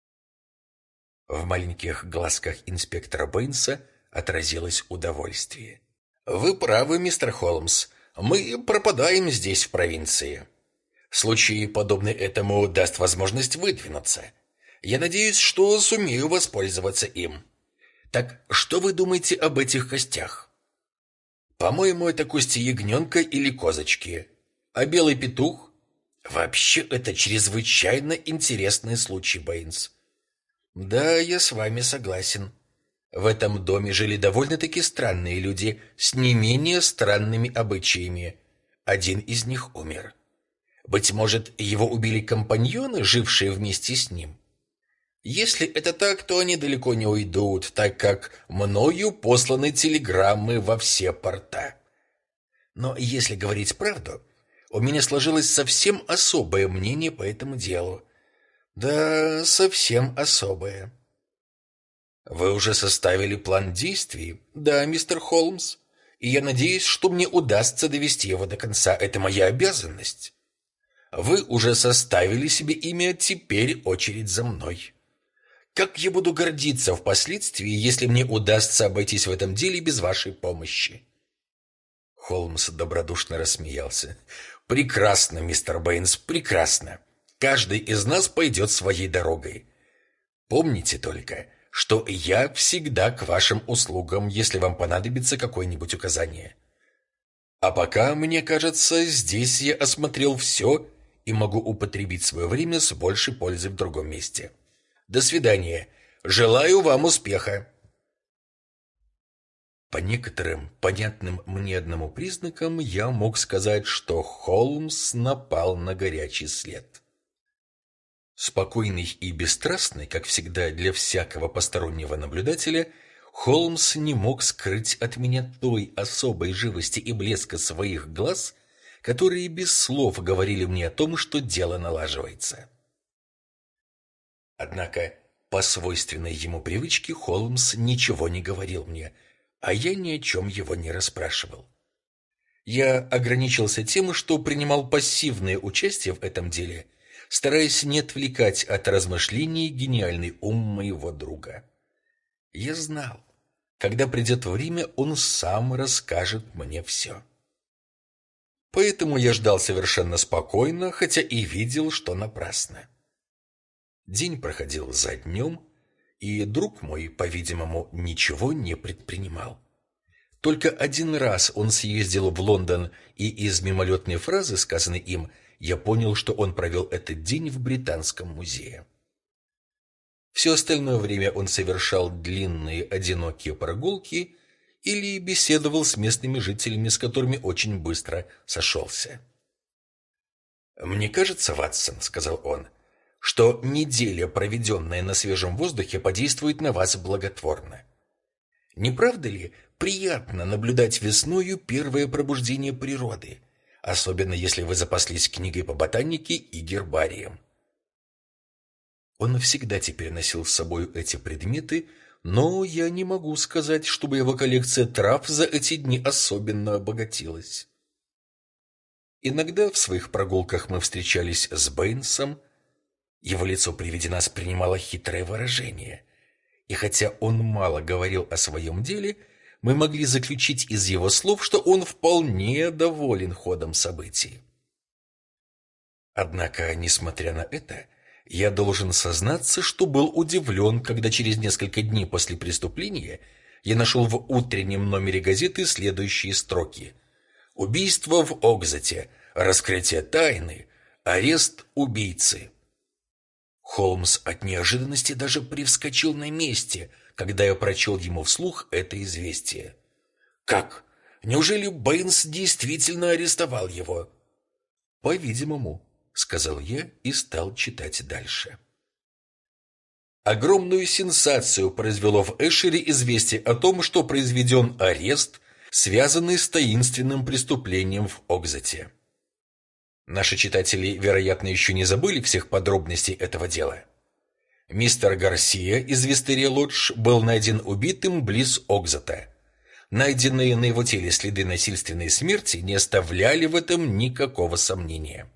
В маленьких глазках инспектора Бэйнса отразилось удовольствие. «Вы правы, мистер Холмс. Мы пропадаем здесь, в провинции. Случай, подобный этому, даст возможность выдвинуться. Я надеюсь, что сумею воспользоваться им. Так что вы думаете об этих костях? По-моему, это кости ягненка или козочки. А белый петух? Вообще, это чрезвычайно интересный случай, Бэйнс. Да, я с вами согласен. В этом доме жили довольно-таки странные люди с не менее странными обычаями. Один из них умер. Быть может, его убили компаньоны, жившие вместе с ним? Если это так, то они далеко не уйдут, так как мною посланы телеграммы во все порта. Но если говорить правду, у меня сложилось совсем особое мнение по этому делу. Да, совсем особое. Вы уже составили план действий? Да, мистер Холмс. И я надеюсь, что мне удастся довести его до конца. Это моя обязанность. Вы уже составили себе имя, теперь очередь за мной. Как я буду гордиться впоследствии, если мне удастся обойтись в этом деле без вашей помощи?» Холмс добродушно рассмеялся. «Прекрасно, мистер Бэйнс, прекрасно. Каждый из нас пойдет своей дорогой. Помните только, что я всегда к вашим услугам, если вам понадобится какое-нибудь указание. А пока, мне кажется, здесь я осмотрел все и могу употребить свое время с большей пользой в другом месте. До свидания. Желаю вам успеха». По некоторым понятным мне одному признакам я мог сказать, что Холмс напал на горячий след. Спокойный и бесстрастный, как всегда для всякого постороннего наблюдателя, Холмс не мог скрыть от меня той особой живости и блеска своих глаз, которые без слов говорили мне о том, что дело налаживается. Однако, по свойственной ему привычке, Холмс ничего не говорил мне, а я ни о чем его не расспрашивал. Я ограничился тем, что принимал пассивное участие в этом деле, стараясь не отвлекать от размышлений гениальный ум моего друга. Я знал, когда придет время, он сам расскажет мне все. Поэтому я ждал совершенно спокойно, хотя и видел, что напрасно. День проходил за днем, и друг мой, по-видимому, ничего не предпринимал. Только один раз он съездил в Лондон, и из мимолетной фразы, сказанной им, я понял, что он провел этот день в Британском музее. Все остальное время он совершал длинные одинокие прогулки или беседовал с местными жителями, с которыми очень быстро сошелся. «Мне кажется, Ватсон, — сказал он, — что неделя, проведенная на свежем воздухе, подействует на вас благотворно. Не правда ли приятно наблюдать весною первое пробуждение природы, особенно если вы запаслись книгой по ботанике и гербарием?» Он всегда теперь носил с собой эти предметы, но я не могу сказать, чтобы его коллекция трав за эти дни особенно обогатилась. Иногда в своих прогулках мы встречались с Бэйнсом. Его лицо при виде нас принимало хитрое выражение, и хотя он мало говорил о своем деле, мы могли заключить из его слов, что он вполне доволен ходом событий. Однако, несмотря на это, я должен сознаться, что был удивлен, когда через несколько дней после преступления я нашел в утреннем номере газеты следующие строки: «Убийство в Окзате, раскрытие тайны, арест убийцы». Холмс от неожиданности даже привскочил на месте, когда я прочел ему вслух это известие. «Как? Неужели Бэйнс действительно арестовал его?» «По-видимому», — сказал я и стал читать дальше. Огромную сенсацию произвело в Эшере известие о том, что произведен арест, связанный с таинственным преступлением в Окзате. Наши читатели, вероятно, еще не забыли всех подробностей этого дела. Мистер Гарсия из Вистерия-Лодж был найден убитым близ Окзата. Найденные на его теле следы насильственной смерти не оставляли в этом никакого сомнения.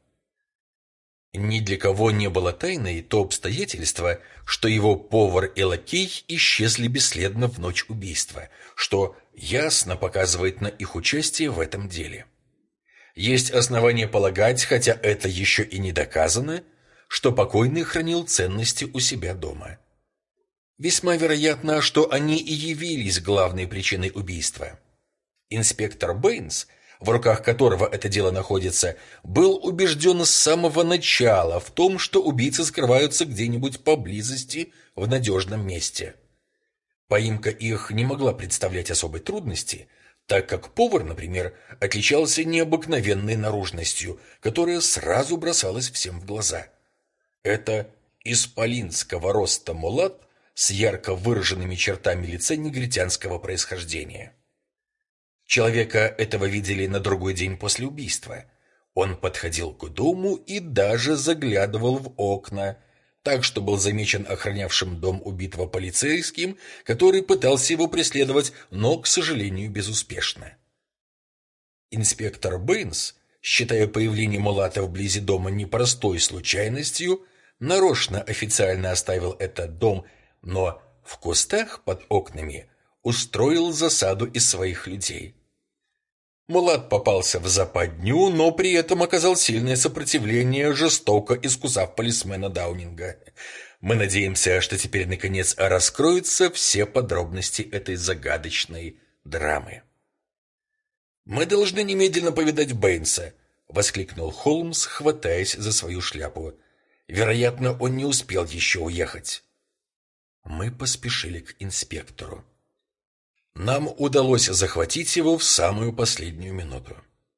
Ни для кого не было тайной то обстоятельство, что его повар и лакей исчезли бесследно в ночь убийства, что ясно показывает на их участие в этом деле. Есть основания полагать, хотя это еще и не доказано, что покойный хранил ценности у себя дома. Весьма вероятно, что они и явились главной причиной убийства. Инспектор Бэйнс, в руках которого это дело находится, был убежден с самого начала в том, что убийцы скрываются где-нибудь поблизости в надежном месте. Поимка их не могла представлять особой трудности, так как повар, например, отличался необыкновенной наружностью, которая сразу бросалась всем в глаза. Это исполинского роста мулат с ярко выраженными чертами лица негритянского происхождения. Человека этого видели на другой день после убийства. Он подходил к дому и даже заглядывал в окна, так что был замечен охранявшим дом убитого полицейским, который пытался его преследовать, но, к сожалению, безуспешно. Инспектор Бэйнс, считая появление мулата вблизи дома непростой случайностью, нарочно официально оставил этот дом, но в кустах под окнами устроил засаду из своих людей. Мулат попался в западню, но при этом оказал сильное сопротивление, жестоко искусав полисмена Даунинга. Мы надеемся, что теперь, наконец, раскроются все подробности этой загадочной драмы. «Мы должны немедленно повидать Бэйнса», — воскликнул Холмс, хватаясь за свою шляпу. «Вероятно, он не успел еще уехать». Мы поспешили к инспектору. Нам удалось захватить его в самую последнюю минуту.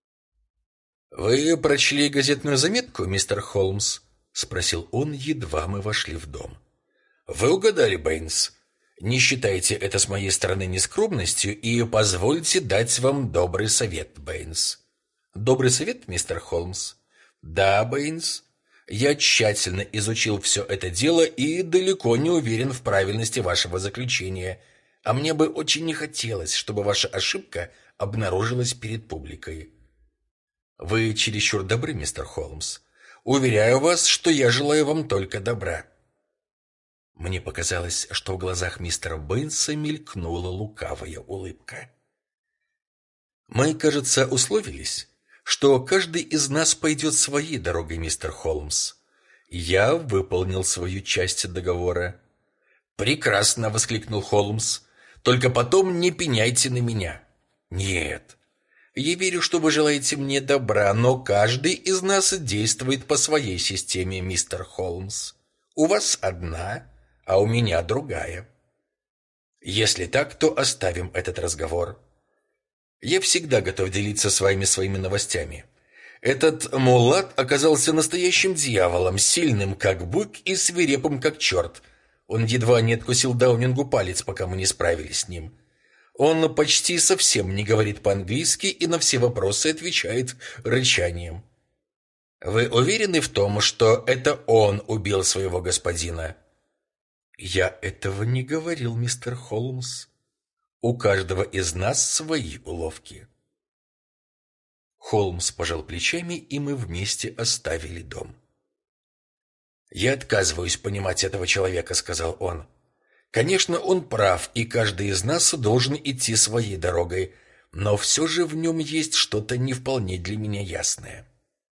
«Вы прочли газетную заметку, мистер Холмс?» — спросил он, едва мы вошли в дом. «Вы угадали, Бэйнс. Не считайте это с моей стороны нескромностью и позвольте дать вам добрый совет, Бэйнс. Добрый совет, мистер Холмс? Да, Бэйнс. Я тщательно изучил все это дело и далеко не уверен в правильности вашего заключения, а мне бы очень не хотелось, чтобы ваша ошибка обнаружилась перед публикой. Вы чересчур добры, мистер Холмс. Уверяю вас, что я желаю вам только добра. Мне показалось, что в глазах мистера Бэйнса мелькнула лукавая улыбка. Мы, кажется, условились, что каждый из нас пойдет своей дорогой, мистер Холмс. Я выполнил свою часть договора. Прекрасно, воскликнул Холмс. Только потом не пеняйте на меня. Нет. Я верю, что вы желаете мне добра, но каждый из нас действует по своей системе, мистер Холмс. У вас одна, а у меня другая. Если так, то оставим этот разговор. Я всегда готов делиться с вами своими новостями. Этот мулат оказался настоящим дьяволом, сильным как бык и свирепым как черт. Он едва не откусил Даунингу палец, пока мы не справились с ним. Он почти совсем не говорит по-английски и на все вопросы отвечает рычанием. Вы уверены в том, что это он убил своего господина? Я этого не говорил, мистер Холмс. У каждого из нас свои уловки. Холмс пожал плечами, и мы вместе оставили дом. «Я отказываюсь понимать этого человека», — сказал он. «Конечно, он прав, и каждый из нас должен идти своей дорогой, но все же в нем есть что-то не вполне для меня ясное».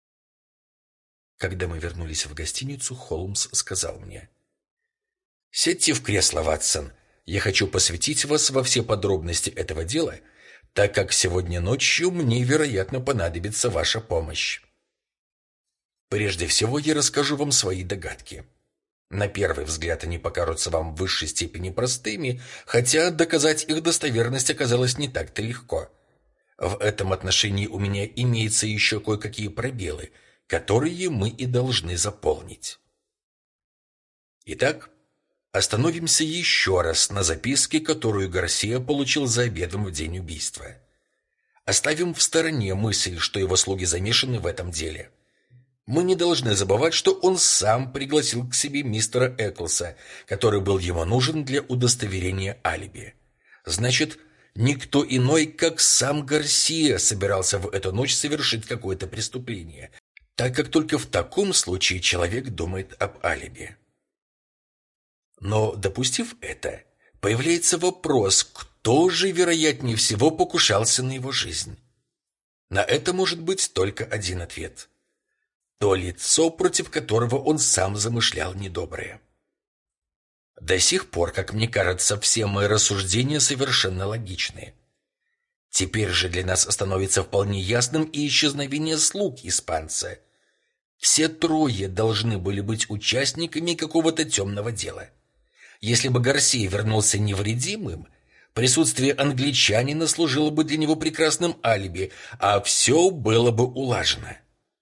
Когда мы вернулись в гостиницу, Холмс сказал мне: «Сядьте в кресло, Ватсон. Я хочу посвятить вас во все подробности этого дела, так как сегодня ночью мне, вероятно, понадобится ваша помощь. Прежде всего, я расскажу вам свои догадки. На первый взгляд они покажутся вам в высшей степени простыми, хотя доказать их достоверность оказалось не так-то легко. В этом отношении у меня имеются еще кое-какие пробелы, которые мы и должны заполнить. Итак, остановимся еще раз на записке, которую Гарсия получил за обедом в день убийства. Оставим в стороне мысль, что его слуги замешаны в этом деле. Мы не должны забывать, что он сам пригласил к себе мистера Эклса, который был ему нужен для удостоверения алиби. Значит, никто иной, как сам Гарсия, собирался в эту ночь совершить какое-то преступление, так как только в таком случае человек думает об алиби. Но, допустив это, появляется вопрос, кто же, вероятнее всего, покушался на его жизнь? На это может быть только один ответ. То лицо, против которого он сам замышлял недоброе. До сих пор, как мне кажется, все мои рассуждения совершенно логичны. Теперь же для нас становится вполне ясным и исчезновение слуг испанца. Все трое должны были быть участниками какого-то темного дела. Если бы Гарсия вернулся невредимым, присутствие англичанина служило бы для него прекрасным алиби, а все было бы улажено.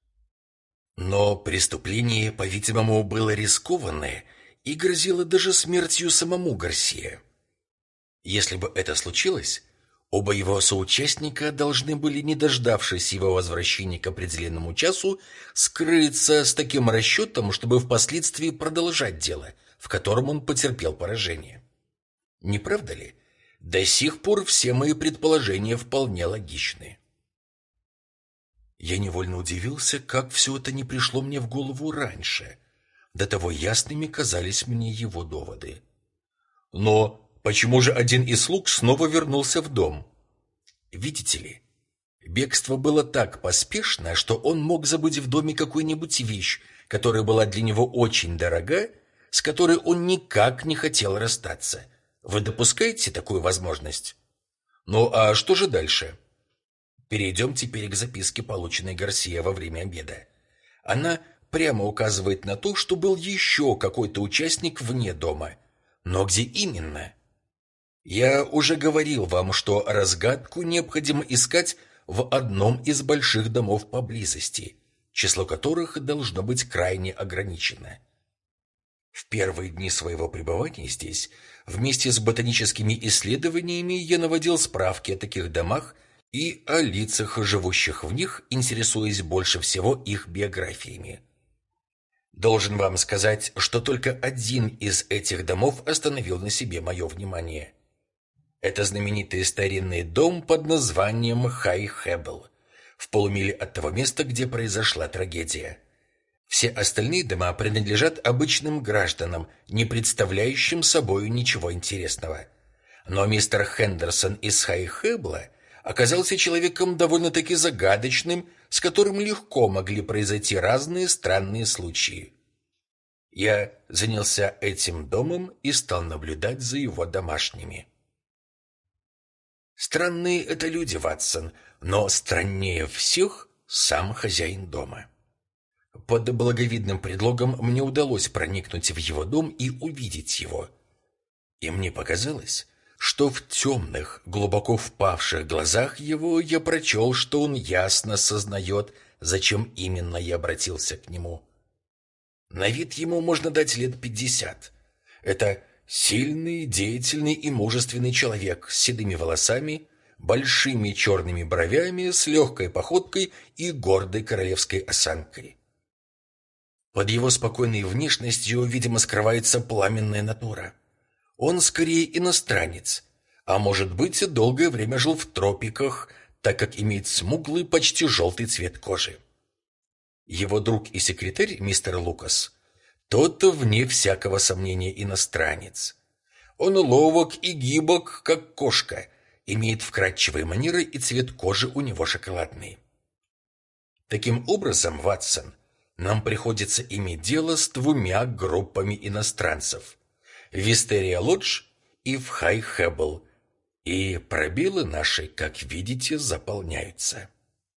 Но преступление, по-видимому, было рискованное и грозило даже смертью самому Гарсия. Если бы это случилось, оба его соучастника должны были, не дождавшись его возвращения к определенному часу, скрыться с таким расчетом, чтобы впоследствии продолжать дело, в котором он потерпел поражение. Не правда ли? До сих пор все мои предположения вполне логичны. Я невольно удивился, как все это не пришло мне в голову раньше. До того ясными казались мне его доводы. Но почему же один из слуг снова вернулся в дом? Видите ли, бегство было так поспешно, что он мог забыть в доме какую-нибудь вещь, которая была для него очень дорога, с которой он никак не хотел расстаться. Вы допускаете такую возможность? Ну а что же дальше? Перейдем теперь к записке, полученной Гарсия во время обеда. Она прямо указывает на то, что был еще какой-то участник вне дома. Но где именно? Я уже говорил вам, что разгадку необходимо искать в одном из больших домов поблизости, число которых должно быть крайне ограничено. В первые дни своего пребывания здесь, вместе с ботаническими исследованиями, я наводил справки о таких домах и о лицах, живущих в них, интересуясь больше всего их биографиями. Должен вам сказать, что только один из этих домов остановил на себе мое внимание. Это знаменитый старинный дом под названием Хай-Хэббл, в полумиле от того места, где произошла трагедия. Все остальные дома принадлежат обычным гражданам, не представляющим собою ничего интересного. Но мистер Хендерсон из Хай-Хэббла оказался человеком довольно-таки загадочным, с которым легко могли произойти разные странные случаи. Я занялся этим домом и стал наблюдать за его домашними. Странные это люди, Ватсон, но страннее всех сам хозяин дома. Под благовидным предлогом мне удалось проникнуть в его дом и увидеть его. И мне показалось, что в темных, глубоко впавших глазах его я прочел, что он ясно сознает, зачем именно я обратился к нему. На вид ему можно дать лет 50. Это сильный, деятельный и мужественный человек с седыми волосами, большими черными бровями, с легкой походкой и гордой королевской осанкой. Под его спокойной внешностью, видимо, скрывается пламенная натура. Он скорее иностранец, а может быть, долгое время жил в тропиках, так как имеет смуглый, почти желтый цвет кожи. Его друг и секретарь, мистер Лукас, тот, вне всякого сомнения, иностранец. Он ловок и гибок, как кошка, имеет вкрадчивые манеры, и цвет кожи у него шоколадный. Таким образом, Ватсон, нам приходится иметь дело с двумя группами иностранцев: в Вистерия-Лодж и в Хай-Хэббл, и пробелы наши, как видите, заполняются.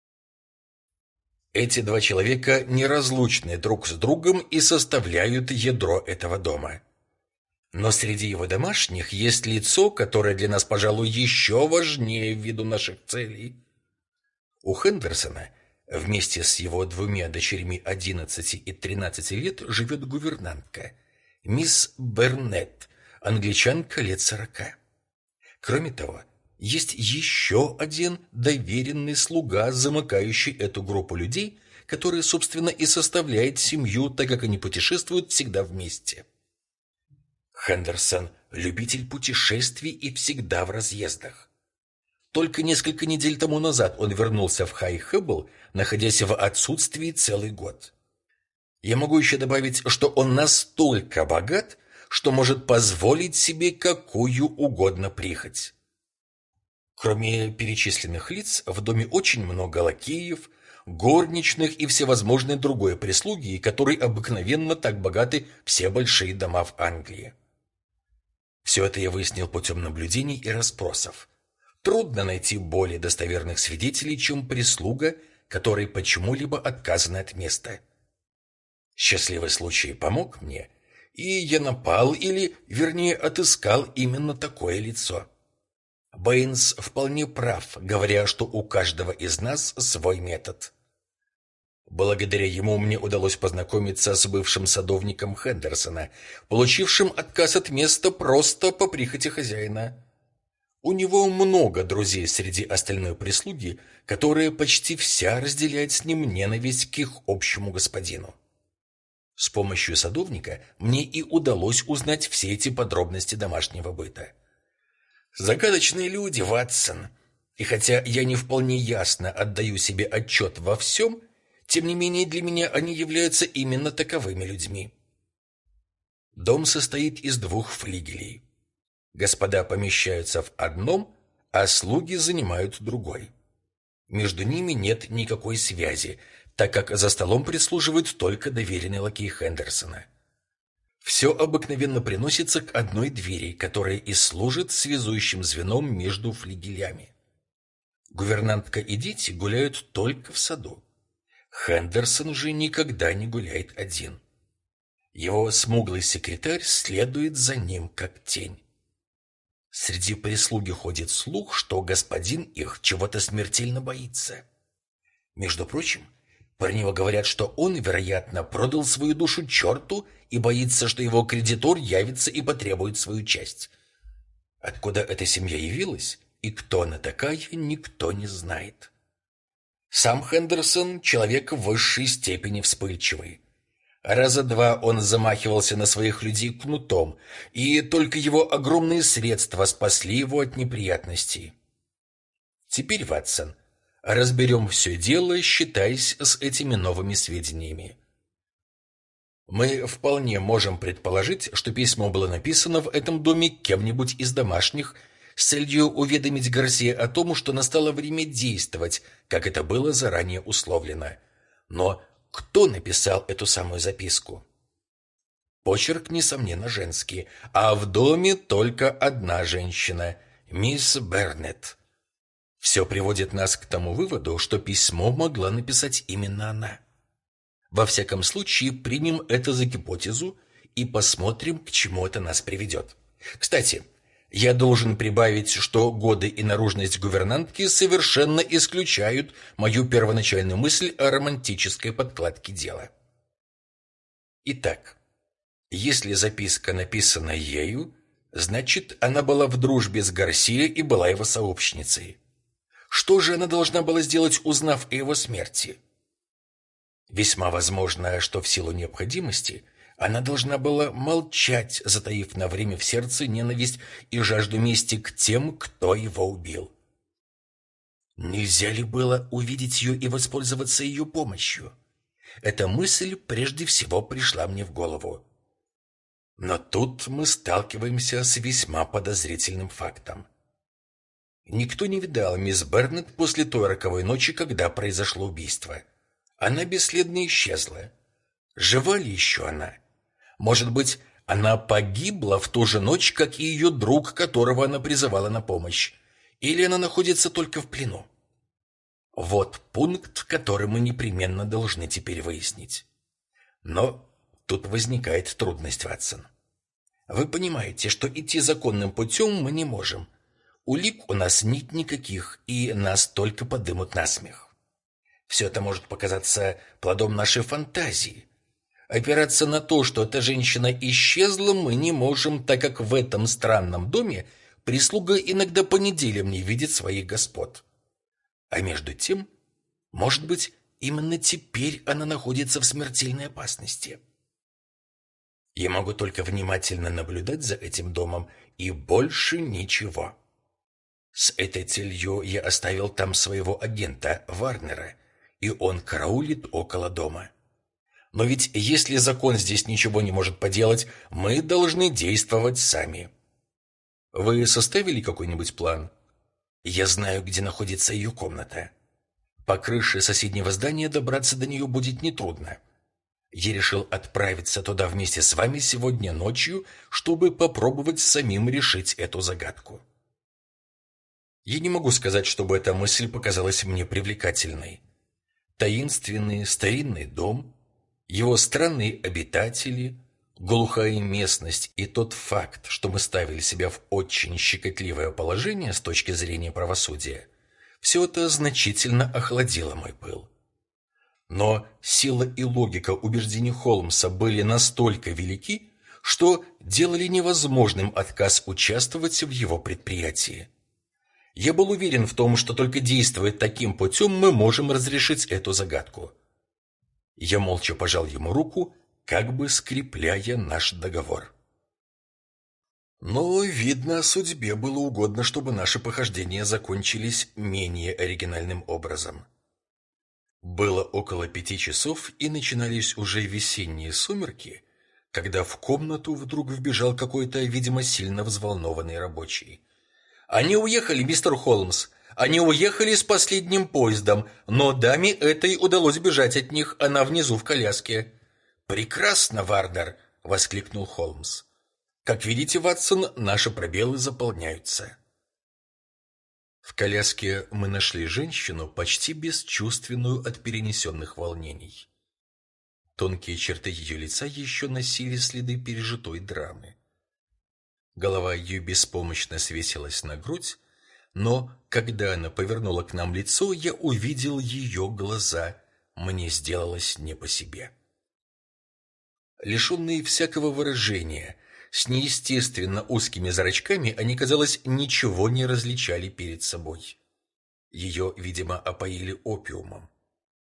Эти два человека неразлучны друг с другом и составляют ядро этого дома. Но среди его домашних есть лицо, которое для нас, пожалуй, еще важнее ввиду наших целей. У Хендерсона вместе с его двумя дочерьми 11 и 13 лет живет гувернантка, мисс Бернетт, англичанка лет 40. Кроме того, есть еще один доверенный слуга, замыкающий эту группу людей, который, собственно, и составляет семью, так как они путешествуют всегда вместе. Хендерсон – любитель путешествий и всегда в разъездах. Только несколько недель тому назад он вернулся в Хай-Хэббл, находясь в отсутствии целый год. Я могу еще добавить, что он настолько богат, что может позволить себе какую угодно прихоть. Кроме перечисленных лиц, в доме очень много лакеев, горничных и всевозможной другой прислуги, которой обыкновенно так богаты все большие дома в Англии. Все это я выяснил путем наблюдений и расспросов. Трудно найти более достоверных свидетелей, чем прислуга, которой почему-либо отказано от места. Счастливый случай помог мне, и я напал, или, вернее, отыскал именно такое лицо. Бэйнс вполне прав, говоря, что у каждого из нас свой метод. Благодаря ему мне удалось познакомиться с бывшим садовником Хендерсона, получившим отказ от места просто по прихоти хозяина. У него много друзей среди остальной прислуги, которая почти вся разделяет с ним ненависть к их общему господину. С помощью садовника мне и удалось узнать все эти подробности домашнего быта. Загадочные люди, Ватсон, и хотя я не вполне ясно отдаю себе отчет во всем, тем не менее для меня они являются именно таковыми людьми. Дом состоит из 2 флигелей. Господа помещаются в одном, а слуги занимают другой. Между ними нет никакой связи, так как за столом прислуживает только доверенный лакей Хендерсона. Все обыкновенно приносится к одной двери, которая и служит связующим звеном между флигелями. Гувернантка и дети гуляют только в саду. Хендерсон же никогда не гуляет один. Его смуглый секретарь следует за ним, как тень. Среди прислуги ходит слух, что господин их чего-то смертельно боится. Между прочим, Про него говорят, что он, вероятно, продал свою душу черту и боится, что его кредитор явится и потребует свою часть. Откуда эта семья явилась и кто она такая, никто не знает. Сам Хендерсон — человек в высшей степени вспыльчивый. Раза два он замахивался на своих людей кнутом, и только его огромные средства спасли его от неприятностей. Теперь, Ватсон, разберем все дело, считаясь с этими новыми сведениями. Мы вполне можем предположить, что письмо было написано в этом доме кем-нибудь из домашних с целью уведомить Гарсия о том, что настало время действовать, как это было заранее условлено. Но кто написал эту самую записку? Почерк, несомненно, женский, а в доме только одна женщина — мисс Бернетт. Все приводит нас к тому выводу, что письмо могла написать именно она. Во всяком случае, примем это за гипотезу и посмотрим, к чему это нас приведет. Кстати, я должен прибавить, что годы и наружность гувернантки совершенно исключают мою первоначальную мысль о романтической подкладке дела. Итак, если записка написана ею, значит, она была в дружбе с Гарсиа и была его сообщницей. Что же она должна была сделать, узнав о его смерти? Весьма возможно, что в силу необходимости она должна была молчать, затаив на время в сердце ненависть и жажду мести к тем, кто его убил. Нельзя ли было увидеть ее и воспользоваться ее помощью? Эта мысль прежде всего пришла мне в голову. Но тут мы сталкиваемся с весьма подозрительным фактом. Никто не видал мисс Бернетт после той роковой ночи, когда произошло убийство. Она бесследно исчезла. Жива ли еще она? Может быть, она погибла в ту же ночь, как и ее друг, которого она призывала на помощь? Или она находится только в плену? Вот пункт, который мы непременно должны теперь выяснить. Но тут возникает трудность, Ватсон. Вы понимаете, что идти законным путем мы не можем. Улик у нас нет никаких, и нас только подымут на смех. Все это может показаться плодом нашей фантазии. Опираться на то, что эта женщина исчезла, мы не можем, так как в этом странном доме прислуга иногда по неделям не видит своих господ. А между тем, может быть, именно теперь она находится в смертельной опасности. Я могу только внимательно наблюдать за этим домом и больше ничего. С этой целью я оставил там своего агента Варнера, и он караулит около дома. Но ведь если закон здесь ничего не может поделать, мы должны действовать сами. Вы составили какой-нибудь план? Я знаю, где находится ее комната. По крыше соседнего здания добраться до нее будет нетрудно. Я решил отправиться туда вместе с вами сегодня ночью, чтобы попробовать самим решить эту загадку. Я не могу сказать, чтобы эта мысль показалась мне привлекательной. Таинственный старинный дом, его странные обитатели, глухая местность и тот факт, что мы ставили себя в очень щекотливое положение с точки зрения правосудия, все это значительно охладило мой пыл. Но сила и логика убеждений Холмса были настолько велики, что делали невозможным отказ участвовать в его предприятии. Я был уверен в том, что только действуя таким путем мы можем разрешить эту загадку. Я молча пожал ему руку, как бы скрепляя наш договор. Но, видно, судьбе было угодно, чтобы наши похождения закончились менее оригинальным образом. Было около 5 часов, и начинались уже весенние сумерки, когда в комнату вдруг вбежал какой-то, видимо, сильно взволнованный рабочий. «Они уехали, мистер Холмс! Они уехали с последним поездом, но даме этой удалось бежать от них, она внизу в коляске». «Прекрасно, Варнер!» — воскликнул Холмс. «Как видите, Ватсон, наши пробелы заполняются». В коляске мы нашли женщину, почти бесчувственную от перенесенных волнений. Тонкие черты ее лица еще носили следы пережитой драмы. Голова ее беспомощно свесилась на грудь, но, когда она повернула к нам лицо, я увидел ее глаза, мне сделалось не по себе. Лишенные всякого выражения, с неестественно узкими зрачками, они, казалось, ничего не различали перед собой. Ее, видимо, опоили опиумом.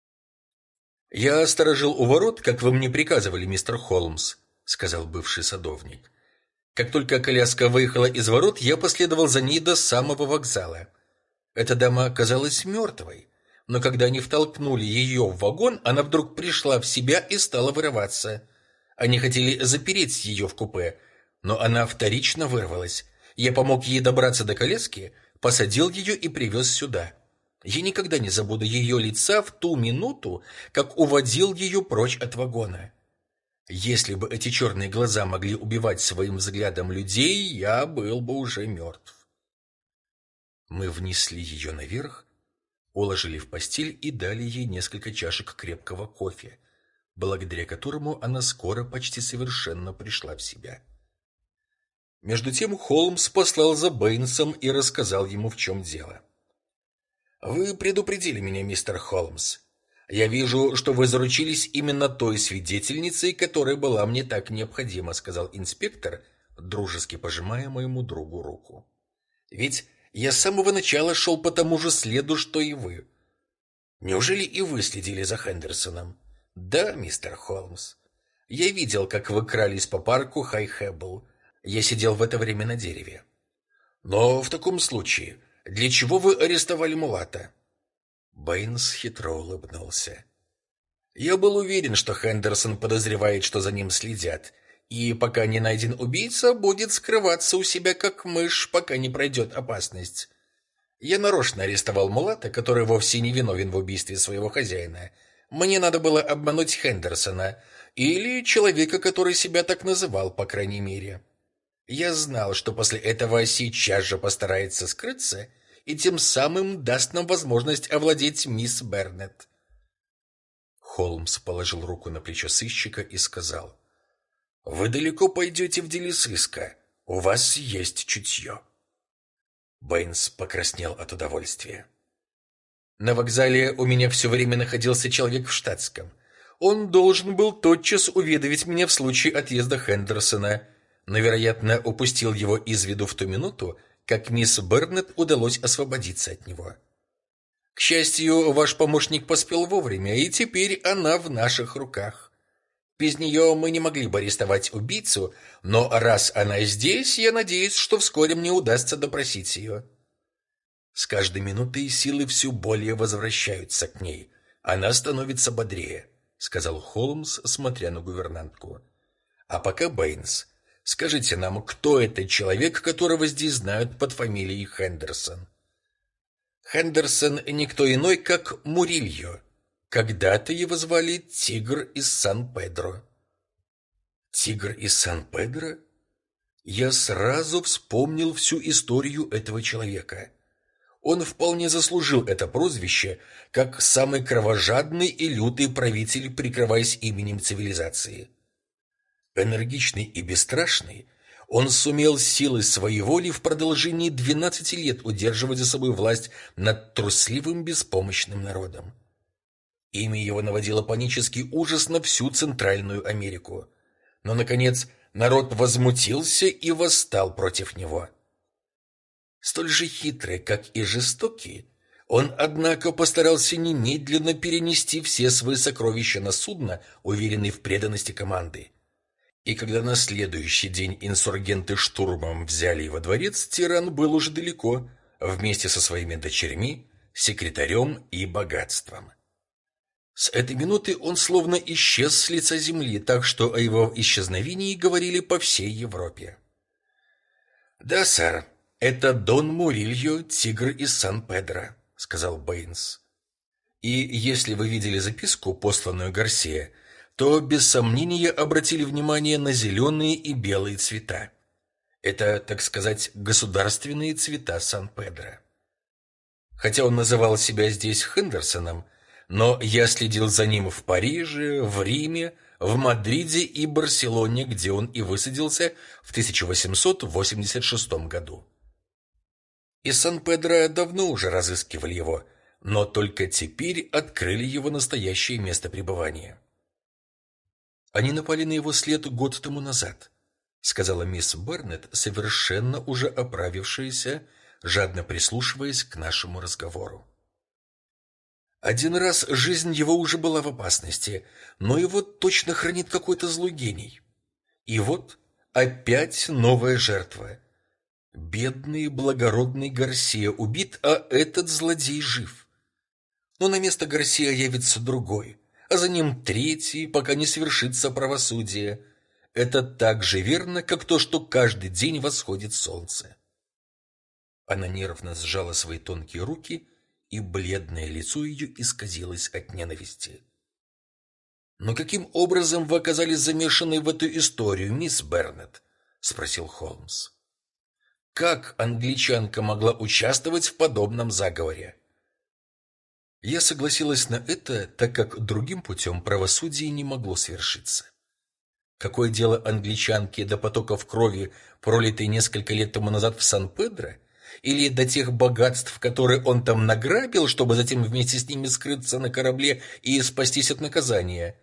«Я сторожил у ворот, как вы мне приказывали, мистер Холмс», — сказал бывший садовник. «Как только коляска выехала из ворот, я последовал за ней до самого вокзала. Эта дама оказалась мертвой, но когда они втолкнули ее в вагон, она вдруг пришла в себя и стала вырываться. Они хотели запереть ее в купе, но она вторично вырвалась. Я помог ей добраться до коляски, посадил ее и привез сюда. Я никогда не забуду ее лица в ту минуту, как уводил ее прочь от вагона. Если бы эти черные глаза могли убивать своим взглядом людей, я был бы уже мертв». Мы внесли ее наверх, уложили в постель и дали ей несколько чашек крепкого кофе, благодаря которому она скоро почти совершенно пришла в себя. Между тем Холмс послал за Бэйнсом и рассказал ему, в чем дело. «Вы предупредили меня, мистер Холмс. Я вижу, что вы заручились именно той свидетельницей, которая была мне так необходима», — сказал инспектор, дружески пожимая моему другу руку. «Ведь я с самого начала шел по тому же следу, что и вы. Неужели и вы следили за Хендерсоном?» «Да, мистер Холмс. Я видел, как вы крались по парку Хай-Хэббл. Я сидел в это время на дереве». «Но в таком случае, для чего вы арестовали мулата?» Бэйнс хитро улыбнулся. «Я был уверен, что Хендерсон подозревает, что за ним следят, и пока не найден убийца, будет скрываться у себя как мышь, пока не пройдет опасность. Я нарочно арестовал мулата, который вовсе не виновен в убийстве своего хозяина. Мне надо было обмануть Хендерсона, или человека, который себя так называл, по крайней мере. Я знал, что после этого сейчас же постарается скрыться и тем самым даст нам возможность овладеть мисс Бернетт». Холмс положил руку на плечо сыщика и сказал: «Вы далеко пойдете в деле сыска. У вас есть чутье». Бэйнс покраснел от удовольствия. «На вокзале у меня все время находился человек в штатском. Он должен был тотчас уведомить меня в случае отъезда Хендерсона, но, вероятно, упустил его из виду в ту минуту, как мисс Бернетт удалось освободиться от него. К счастью, ваш помощник поспел вовремя, и теперь она в наших руках. Без нее мы не могли бы арестовать убийцу, но раз она здесь, я надеюсь, что вскоре мне удастся допросить ее». С каждой минутой силы все более возвращаются к ней. Она становится бодрее, — сказал Холмс, смотря на гувернантку. «А пока, Бэйнс, скажите нам, кто этот человек, которого здесь знают под фамилией Хендерсон?» «Хендерсон никто иной, как Мурильо. Когда-то его звали Тигр из Сан-Педро». «Тигр из Сан-Педро?» Я сразу вспомнил всю историю этого человека. Он вполне заслужил это прозвище, как самый кровожадный и лютый правитель, прикрываясь именем цивилизации. Энергичный и бесстрашный, он сумел силой своей воли в продолжении 12 лет удерживать за собой власть над трусливым беспомощным народом. Имя его наводило панический ужас на всю Центральную Америку. Но, наконец, народ возмутился и восстал против него. Столь же хитрый, как и жестокий, он, однако, постарался немедленно перенести все свои сокровища на судно, уверенный в преданности команды. И когда на следующий день инсургенты штурмом взяли его дворец, тиран был уже далеко, вместе со своими дочерьми, секретарем и богатством. С этой минуты он словно исчез с лица земли, так что о его исчезновении говорили по всей Европе. «Да, сэр, это Дон Мурильо, тигр из Сан-Педро», — сказал Бэйнс. «И если вы видели записку, посланную Гарсия, то без сомнения обратили внимание на зеленые и белые цвета. Это, так сказать, государственные цвета Сан-Педро. Хотя он называл себя здесь Хендерсоном, но я следил за ним в Париже, в Риме, в Мадриде и Барселоне, где он и высадился в 1886 году. Из Сан-Педро давно уже разыскивали его, но только теперь открыли его настоящее место пребывания. «Они напали на его след год тому назад», — сказала мисс Барнетт, совершенно уже оправившаяся, жадно прислушиваясь к нашему разговору. «Один раз жизнь его уже была в опасности, но его точно хранит какой-то злой гений. И вот опять новая жертва. Бедный благородный Гарсия убит, а этот злодей жив. Но на место Гарсия явится другой, а за ним третий, пока не свершится правосудие. Это так же верно, как то, что каждый день восходит солнце». Она нервно сжала свои тонкие руки, и бледное лицо ее исказилось от ненависти. «Но каким образом вы оказались замешаны в эту историю, мисс Бернетт?» — спросил Холмс. «Как англичанка могла участвовать в подобном заговоре?» Я согласилась на это, так как другим путем правосудие не могло свершиться. Какое дело англичанке до потоков крови, пролитой несколько лет тому назад в Сан-Педро, или до тех богатств, которые он там награбил, чтобы затем вместе с ними скрыться на корабле и спастись от наказания?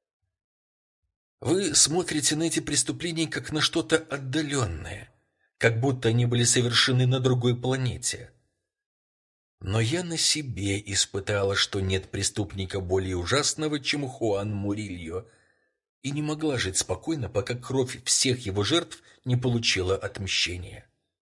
Вы смотрите на эти преступления как на что-то отдаленное, как будто они были совершены на другой планете. Но я на себе испытала, что нет преступника более ужасного, чем Хуан Мурильо, и не могла жить спокойно, пока кровь всех его жертв не получила отмщения.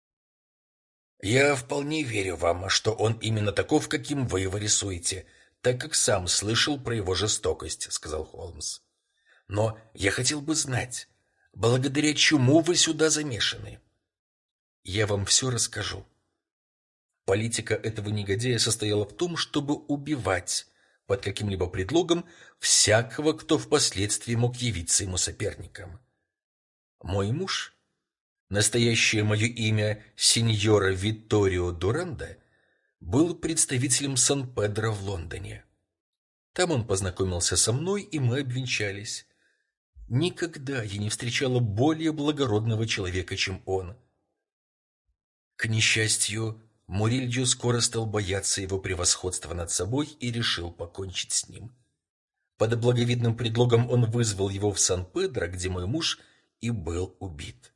«Я вполне верю вам, что он именно таков, каким вы его рисуете, так как сам слышал про его жестокость», — сказал Холмс. «Но я хотел бы знать, благодаря чему вы сюда замешаны?» «Я вам все расскажу. Политика этого негодяя состояла в том, чтобы убивать под каким-либо предлогом всякого, кто впоследствии мог явиться ему соперником. Мой муж, настоящее мое имя сеньора Витторио Дуранда, был представителем Сан-Педро в Лондоне. Там он познакомился со мной, и мы обвенчались. Никогда я не встречала более благородного человека, чем он. К несчастью, Мурильо скоро стал бояться его превосходства над собой и решил покончить с ним. Под благовидным предлогом он вызвал его в Сан-Педро, где мой муж и был убит.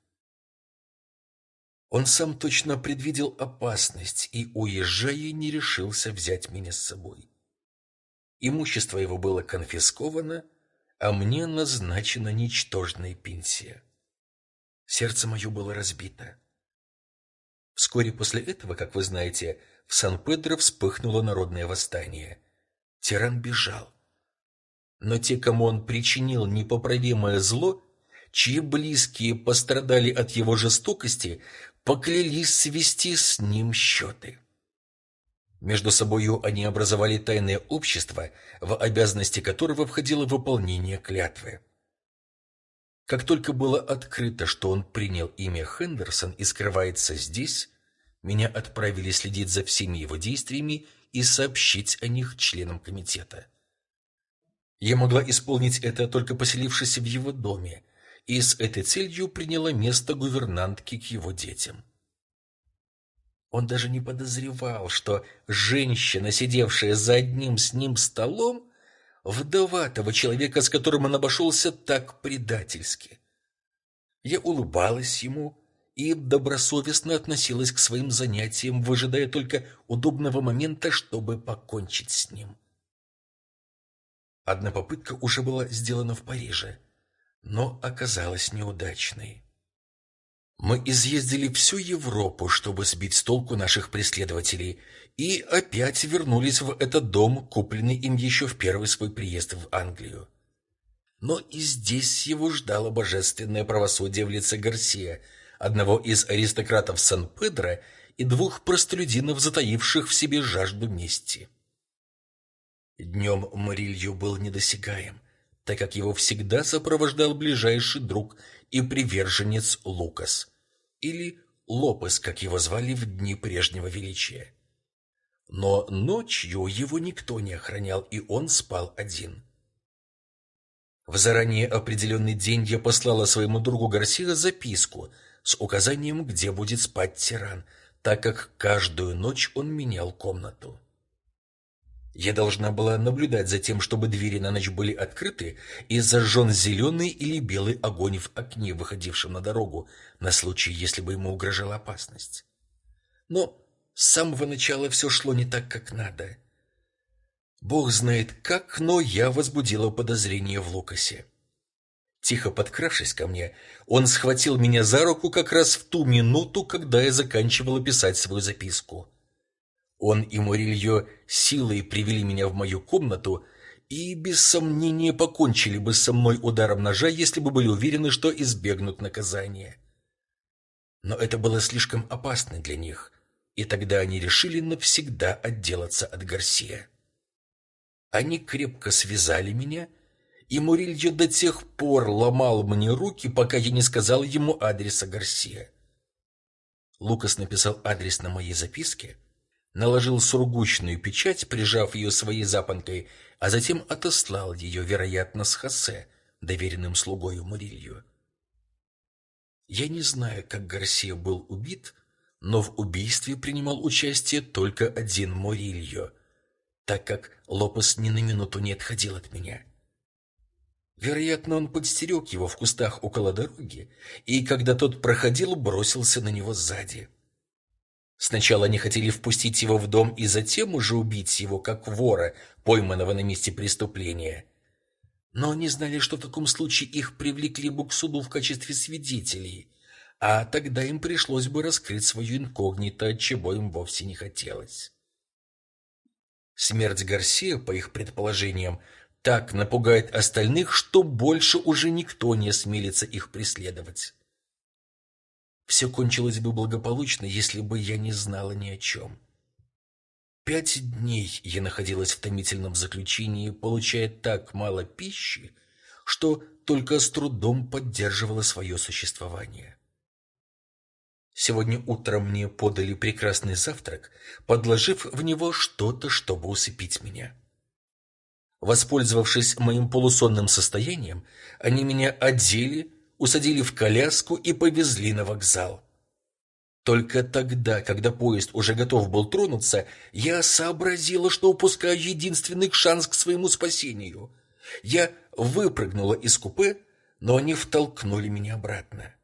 Он сам точно предвидел опасность и, уезжая, не решился взять меня с собой. Имущество его было конфисковано, а мне назначена ничтожная пенсия. Сердце мое было разбито. Вскоре после этого, как вы знаете, в Сан-Педро вспыхнуло народное восстание. Тиран бежал. Но те, кому он причинил непоправимое зло, чьи близкие пострадали от его жестокости, поклялись свести с ним счеты. Между собою они образовали тайное общество, в обязанности которого входило выполнение клятвы. Как только было открыто, что он принял имя Хендерсон и скрывается здесь, меня отправили следить за всеми его действиями и сообщить о них членам комитета. Я могла исполнить это, только поселившись в его доме, и с этой целью приняла место гувернантки к его детям. Он даже не подозревал, что женщина, сидевшая за одним с ним столом, вдова того человека, с которым он обошелся так предательски. Я улыбалась ему и добросовестно относилась к своим занятиям, выжидая только удобного момента, чтобы покончить с ним. Одна попытка уже была сделана в Париже, но оказалась неудачной. Мы изъездили всю Европу, чтобы сбить с толку наших преследователей, и опять вернулись в этот дом, купленный им еще в первый свой приезд в Англию. Но и здесь его ждало божественное правосудие в лице Гарсия, одного из аристократов Сан-Педро и двух простолюдинов, затаивших в себе жажду мести. Днем Мурильо был недосягаем, так как его всегда сопровождал ближайший друг и приверженец Лукас, или Лопес, как его звали в дни прежнего величия. Но ночью его никто не охранял, и он спал один. В заранее определенный день я послала своему другу Гарсиа записку с указанием, где будет спать тиран, так как каждую ночь он менял комнату. Я должна была наблюдать за тем, чтобы двери на ночь были открыты и зажжен зеленый или белый огонь в окне, выходившем на дорогу, на случай, если бы ему угрожала опасность. Но с самого начала все шло не так, как надо. Бог знает как, но я возбудила подозрение в Лукасе. Тихо подкравшись ко мне, он схватил меня за руку как раз в ту минуту, когда я заканчивала писать свою записку. Он и Морильо силой привели меня в мою комнату и без сомнения покончили бы со мной ударом ножа, если бы были уверены, что избегнут наказания. Но это было слишком опасно для них, и тогда они решили навсегда отделаться от Гарсия. Они крепко связали меня, и Мурильо до тех пор ломал мне руки, пока я не сказал ему адреса Гарсия. Лукас написал адрес на моей записке, наложил сургучную печать, прижав ее своей запонкой, а затем отослал ее, вероятно, с Хосе, доверенным слугою Мурильо. Я не знаю, как Гарсия был убит, но в убийстве принимал участие только один Мурильо, так как Лопес ни на минуту не отходил от меня. Вероятно, он подстерег его в кустах около дороги, и когда тот проходил, бросился на него сзади. Сначала они хотели впустить его в дом и затем уже убить его, как вора, пойманного на месте преступления. Но они знали, что в таком случае их привлекли бы к суду в качестве свидетелей, а тогда им пришлось бы раскрыть свое инкогнито, чего им вовсе не хотелось. Смерть Гарсия, по их предположениям, так напугает остальных, что больше уже никто не осмелится их преследовать. Все кончилось бы благополучно, если бы я не знала ни о чем. 5 дней я находилась в томительном заключении, получая так мало пищи, что только с трудом поддерживала свое существование. Сегодня утром мне подали прекрасный завтрак, подложив в него что-то, чтобы усыпить меня. Воспользовавшись моим полусонным состоянием, они меня одели, усадили в коляску и повезли на вокзал. Только тогда, когда поезд уже готов был тронуться, я сообразила, что упускаю единственный шанс к своему спасению. Я выпрыгнула из купе, но они втолкнули меня обратно.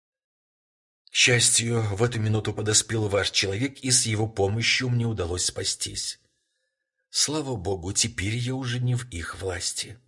К счастью, в эту минуту подоспел ваш человек, и с его помощью мне удалось спастись. Слава богу, теперь я уже не в их власти.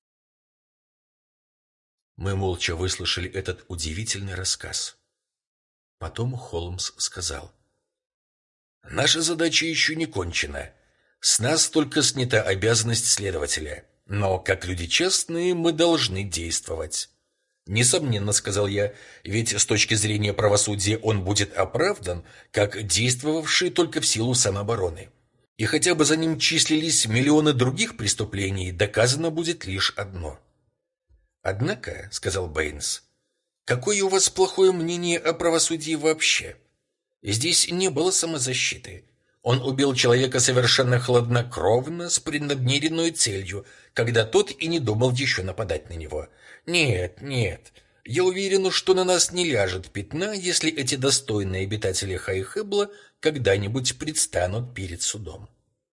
Мы молча выслушали этот удивительный рассказ. Потом Холмс сказал: «Наша задача еще не кончена. С нас только снята обязанность следователя. Но, как люди честные, мы должны действовать». «Несомненно», — сказал я, — «ведь с точки зрения правосудия он будет оправдан, как действовавший только в силу самообороны. И хотя бы за ним числились миллионы других преступлений, доказано будет лишь одно». «Однако», — сказал Бэйнс, — «какое у вас плохое мнение о правосудии вообще? Здесь не было самозащиты. Он убил человека совершенно хладнокровно, с преднамеренной целью, когда тот и не думал еще нападать на него. Нет, нет, я уверен, что на нас не ляжет пятна, если эти достойные обитатели Хайхебла когда-нибудь предстанут перед судом».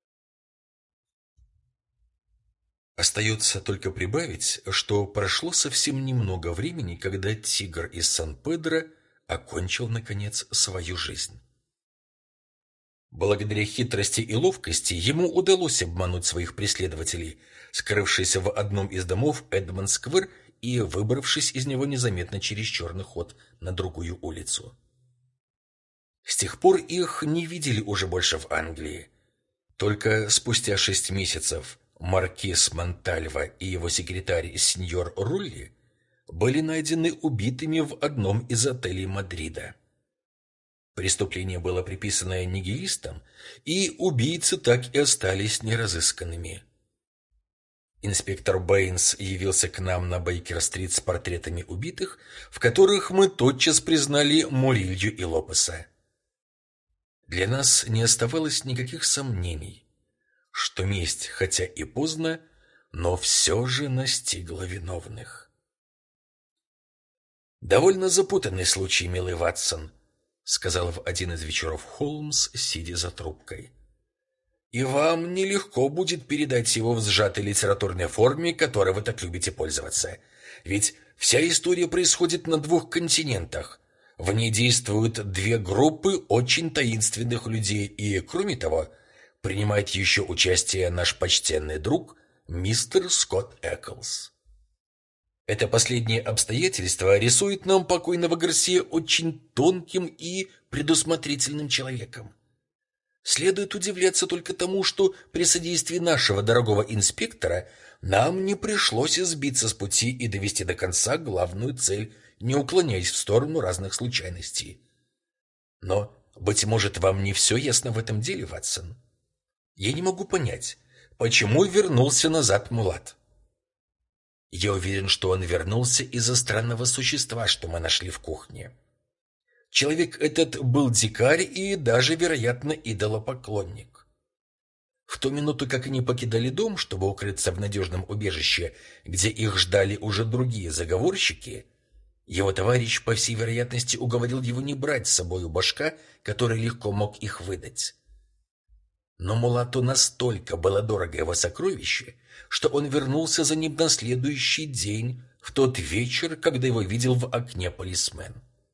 Остается только прибавить, что прошло совсем немного времени, когда тигр из Сан-Педро окончил, наконец, свою жизнь. Благодаря хитрости и ловкости ему удалось обмануть своих преследователей, скрывшись в одном из домов Эдмонд-сквер и выбравшись из него незаметно через черный ход на другую улицу. С тех пор их не видели уже больше в Англии. Только спустя 6 месяцев маркиз Монтальво и его секретарь сеньор Рулли были найдены убитыми в одном из отелей Мадрида. Преступление было приписано нигилистам, и убийцы так и остались неразысканными. Инспектор Бэйнс явился к нам на Бейкер-стрит с портретами убитых, в которых мы тотчас признали Мурилью и Лопеса. Для нас не оставалось никаких сомнений, что месть, хотя и поздно, но все же настигла виновных. «Довольно запутанный случай, милый Ватсон», — сказал в один из вечеров Холмс, сидя за трубкой. И вам нелегко будет передать его в сжатой литературной форме, которой вы так любите пользоваться. Ведь вся история происходит на двух континентах. В ней действуют две группы очень таинственных людей, и, кроме того, принимает еще участие наш почтенный друг мистер Скотт Эклс. Это последнее обстоятельство рисует нам покойного Гарсия очень тонким и предусмотрительным человеком. Следует удивляться только тому, что при содействии нашего дорогого инспектора нам не пришлось сбиться с пути и довести до конца главную цель, не уклоняясь в сторону разных случайностей. Но, быть может, вам не все ясно в этом деле, Ватсон? Я не могу понять, почему вернулся назад Мулат. Я уверен, что он вернулся из-за странного существа, что мы нашли в кухне. Человек этот был дикарь и даже, вероятно, идолопоклонник. В ту минуту, как они покидали дом, чтобы укрыться в надежном убежище, где их ждали уже другие заговорщики, его товарищ, по всей вероятности, уговорил его не брать с собою башка, который легко мог их выдать. Но Мулату настолько было дорого его сокровище, что он вернулся за ним на следующий день, в тот вечер, когда его видел в окне полисмен.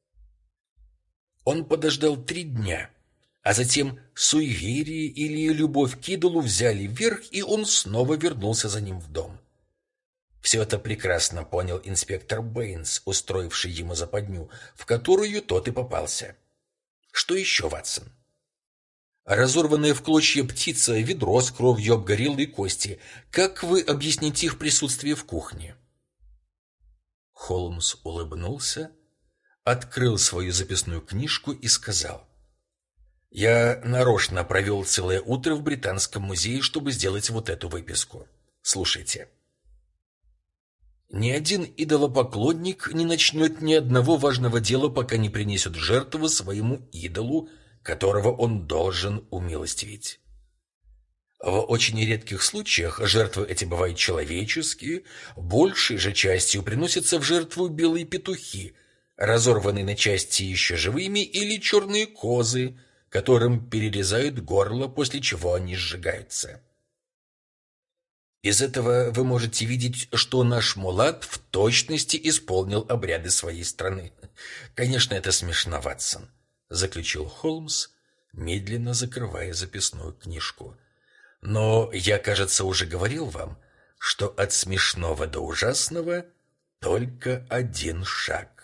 Он подождал 3 дня, а затем суеверие или любовь к идолу взяли вверх, и он снова вернулся за ним в дом. Все это прекрасно понял инспектор Бэйнс, устроивший ему западню, в которую тот и попался. Что еще, Ватсон? Разорванная в клочья птица, ведро с кровью, обгорелые кости. Как вы объясните их присутствие в кухне? Холмс улыбнулся, открыл свою записную книжку и сказал: «Я нарочно провел целое утро в Британском музее, чтобы сделать вот эту выписку. Слушайте. Ни один идолопоклонник не начнет ни одного важного дела, пока не принесет жертву своему идолу, которого он должен умилостивить. В очень редких случаях жертвы эти бывают человеческие, большей же частью приносятся в жертву белые петухи, разорванные на части еще живыми, или черные козы, которым перерезают горло, после чего они сжигаются. Из этого вы можете видеть, что наш Мулат в точности исполнил обряды своей страны. Конечно, это смешно, Ватсон», — заключил Холмс, медленно закрывая записную книжку. «Но я, кажется, уже говорил вам, что от смешного до ужасного только один шаг».